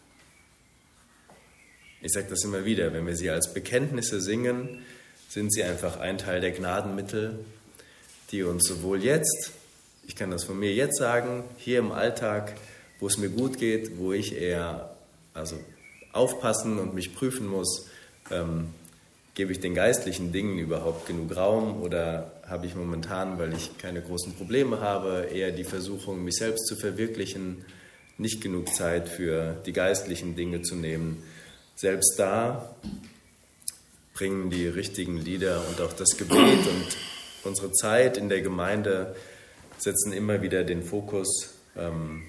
ich sage das immer wieder, wenn wir sie als Bekenntnisse singen, sind sie einfach ein Teil der Gnadenmittel, die uns sowohl jetzt, ich kann das von mir jetzt sagen, hier im Alltag, wo es mir gut geht, wo ich eher also aufpassen und mich prüfen muss, ähm, gebe ich den geistlichen Dingen überhaupt genug Raum oder habe ich momentan, weil ich keine großen Probleme habe, eher die Versuchung, mich selbst zu verwirklichen, nicht genug Zeit für die geistlichen Dinge zu nehmen. Selbst da bringen die richtigen Lieder und auch das Gebet und unsere Zeit in der Gemeinde setzen immer wieder den Fokus, ähm,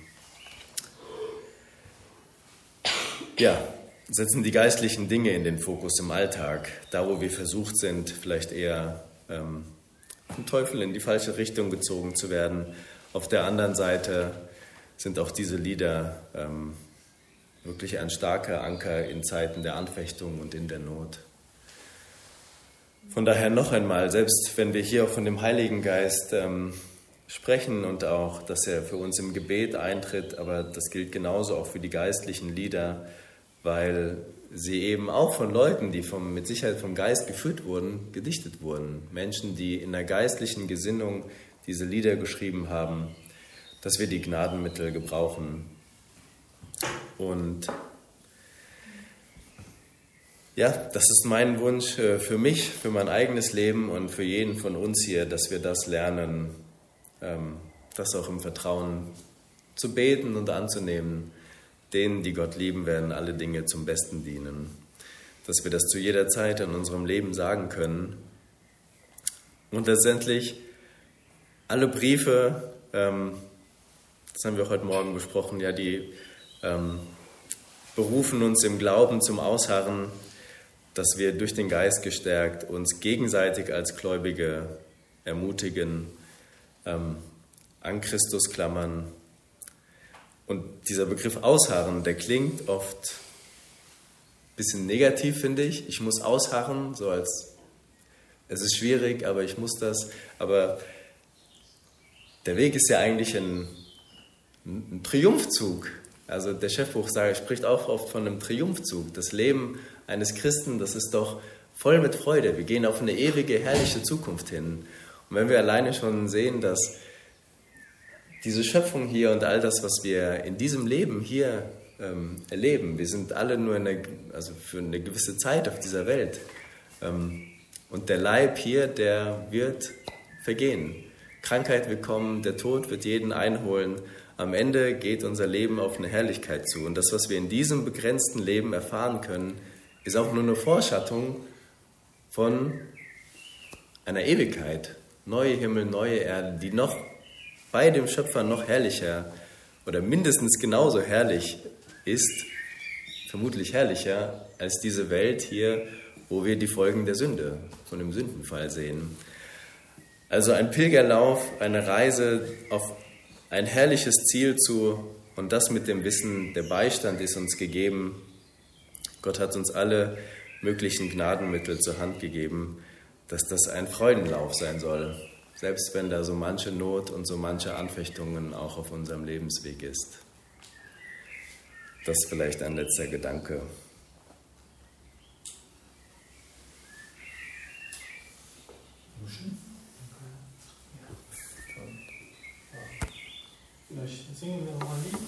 ja, setzen die geistlichen Dinge in den Fokus im Alltag, da wo wir versucht sind, vielleicht eher ähm, vom Teufel in die falsche Richtung gezogen zu werden. Auf der anderen Seite sind auch diese Lieder ähm, wirklich ein starker Anker in Zeiten der Anfechtung und in der Not. Von daher noch einmal, selbst wenn wir hier auch von dem Heiligen Geist ähm, sprechen und auch, dass er für uns im Gebet eintritt, aber das gilt genauso auch für die geistlichen Lieder, weil sie eben auch von Leuten, die vom, mit Sicherheit vom Geist geführt wurden, gedichtet wurden. Menschen, die in der geistlichen Gesinnung diese Lieder geschrieben haben, dass wir die Gnadenmittel gebrauchen. Und ja, das ist mein Wunsch für mich, für mein eigenes Leben und für jeden von uns hier, dass wir das lernen, das auch im Vertrauen zu beten und anzunehmen. Denen, die Gott lieben, werden alle Dinge zum Besten dienen. Dass wir das zu jeder Zeit in unserem Leben sagen können. Und letztendlich alle Briefe, ähm, das haben wir auch heute Morgen besprochen, ja, die ähm, berufen uns im Glauben zum Ausharren, dass wir durch den Geist gestärkt uns gegenseitig als Gläubige ermutigen, ähm, an Christus klammern. Und dieser Begriff Ausharren, der klingt oft ein bisschen negativ, finde ich. Ich muss ausharren, so als, es ist schwierig, aber ich muss das. Aber der Weg ist ja eigentlich ein, ein Triumphzug. Also der Chefbuch spricht auch oft von einem Triumphzug. Das Leben eines Christen, das ist doch voll mit Freude. Wir gehen auf eine ewige, herrliche Zukunft hin. Und wenn wir alleine schon sehen, dass diese Schöpfung hier und all das, was wir in diesem Leben hier ähm, erleben, wir sind alle nur in eine, also für eine gewisse Zeit auf dieser Welt. Ähm, und der Leib hier, der wird vergehen. Krankheit wird kommen, der Tod wird jeden einholen. Am Ende geht unser Leben auf eine Herrlichkeit zu. Und das, was wir in diesem begrenzten Leben erfahren können, ist auch nur eine Vorschattung von einer Ewigkeit. Neue Himmel, neue Erde, die noch bei dem Schöpfer noch herrlicher oder mindestens genauso herrlich ist, vermutlich herrlicher als diese Welt hier, wo wir die Folgen der Sünde, von dem Sündenfall sehen. Also ein Pilgerlauf, eine Reise auf ein herrliches Ziel zu und das mit dem Wissen, der Beistand ist uns gegeben. Gott hat uns alle möglichen Gnadenmittel zur Hand gegeben, dass das ein Freudenlauf sein soll. Selbst wenn da so manche Not und so manche Anfechtungen auch auf unserem Lebensweg ist. Das ist vielleicht ein letzter Gedanke. Vielleicht singen wir noch ein Lied.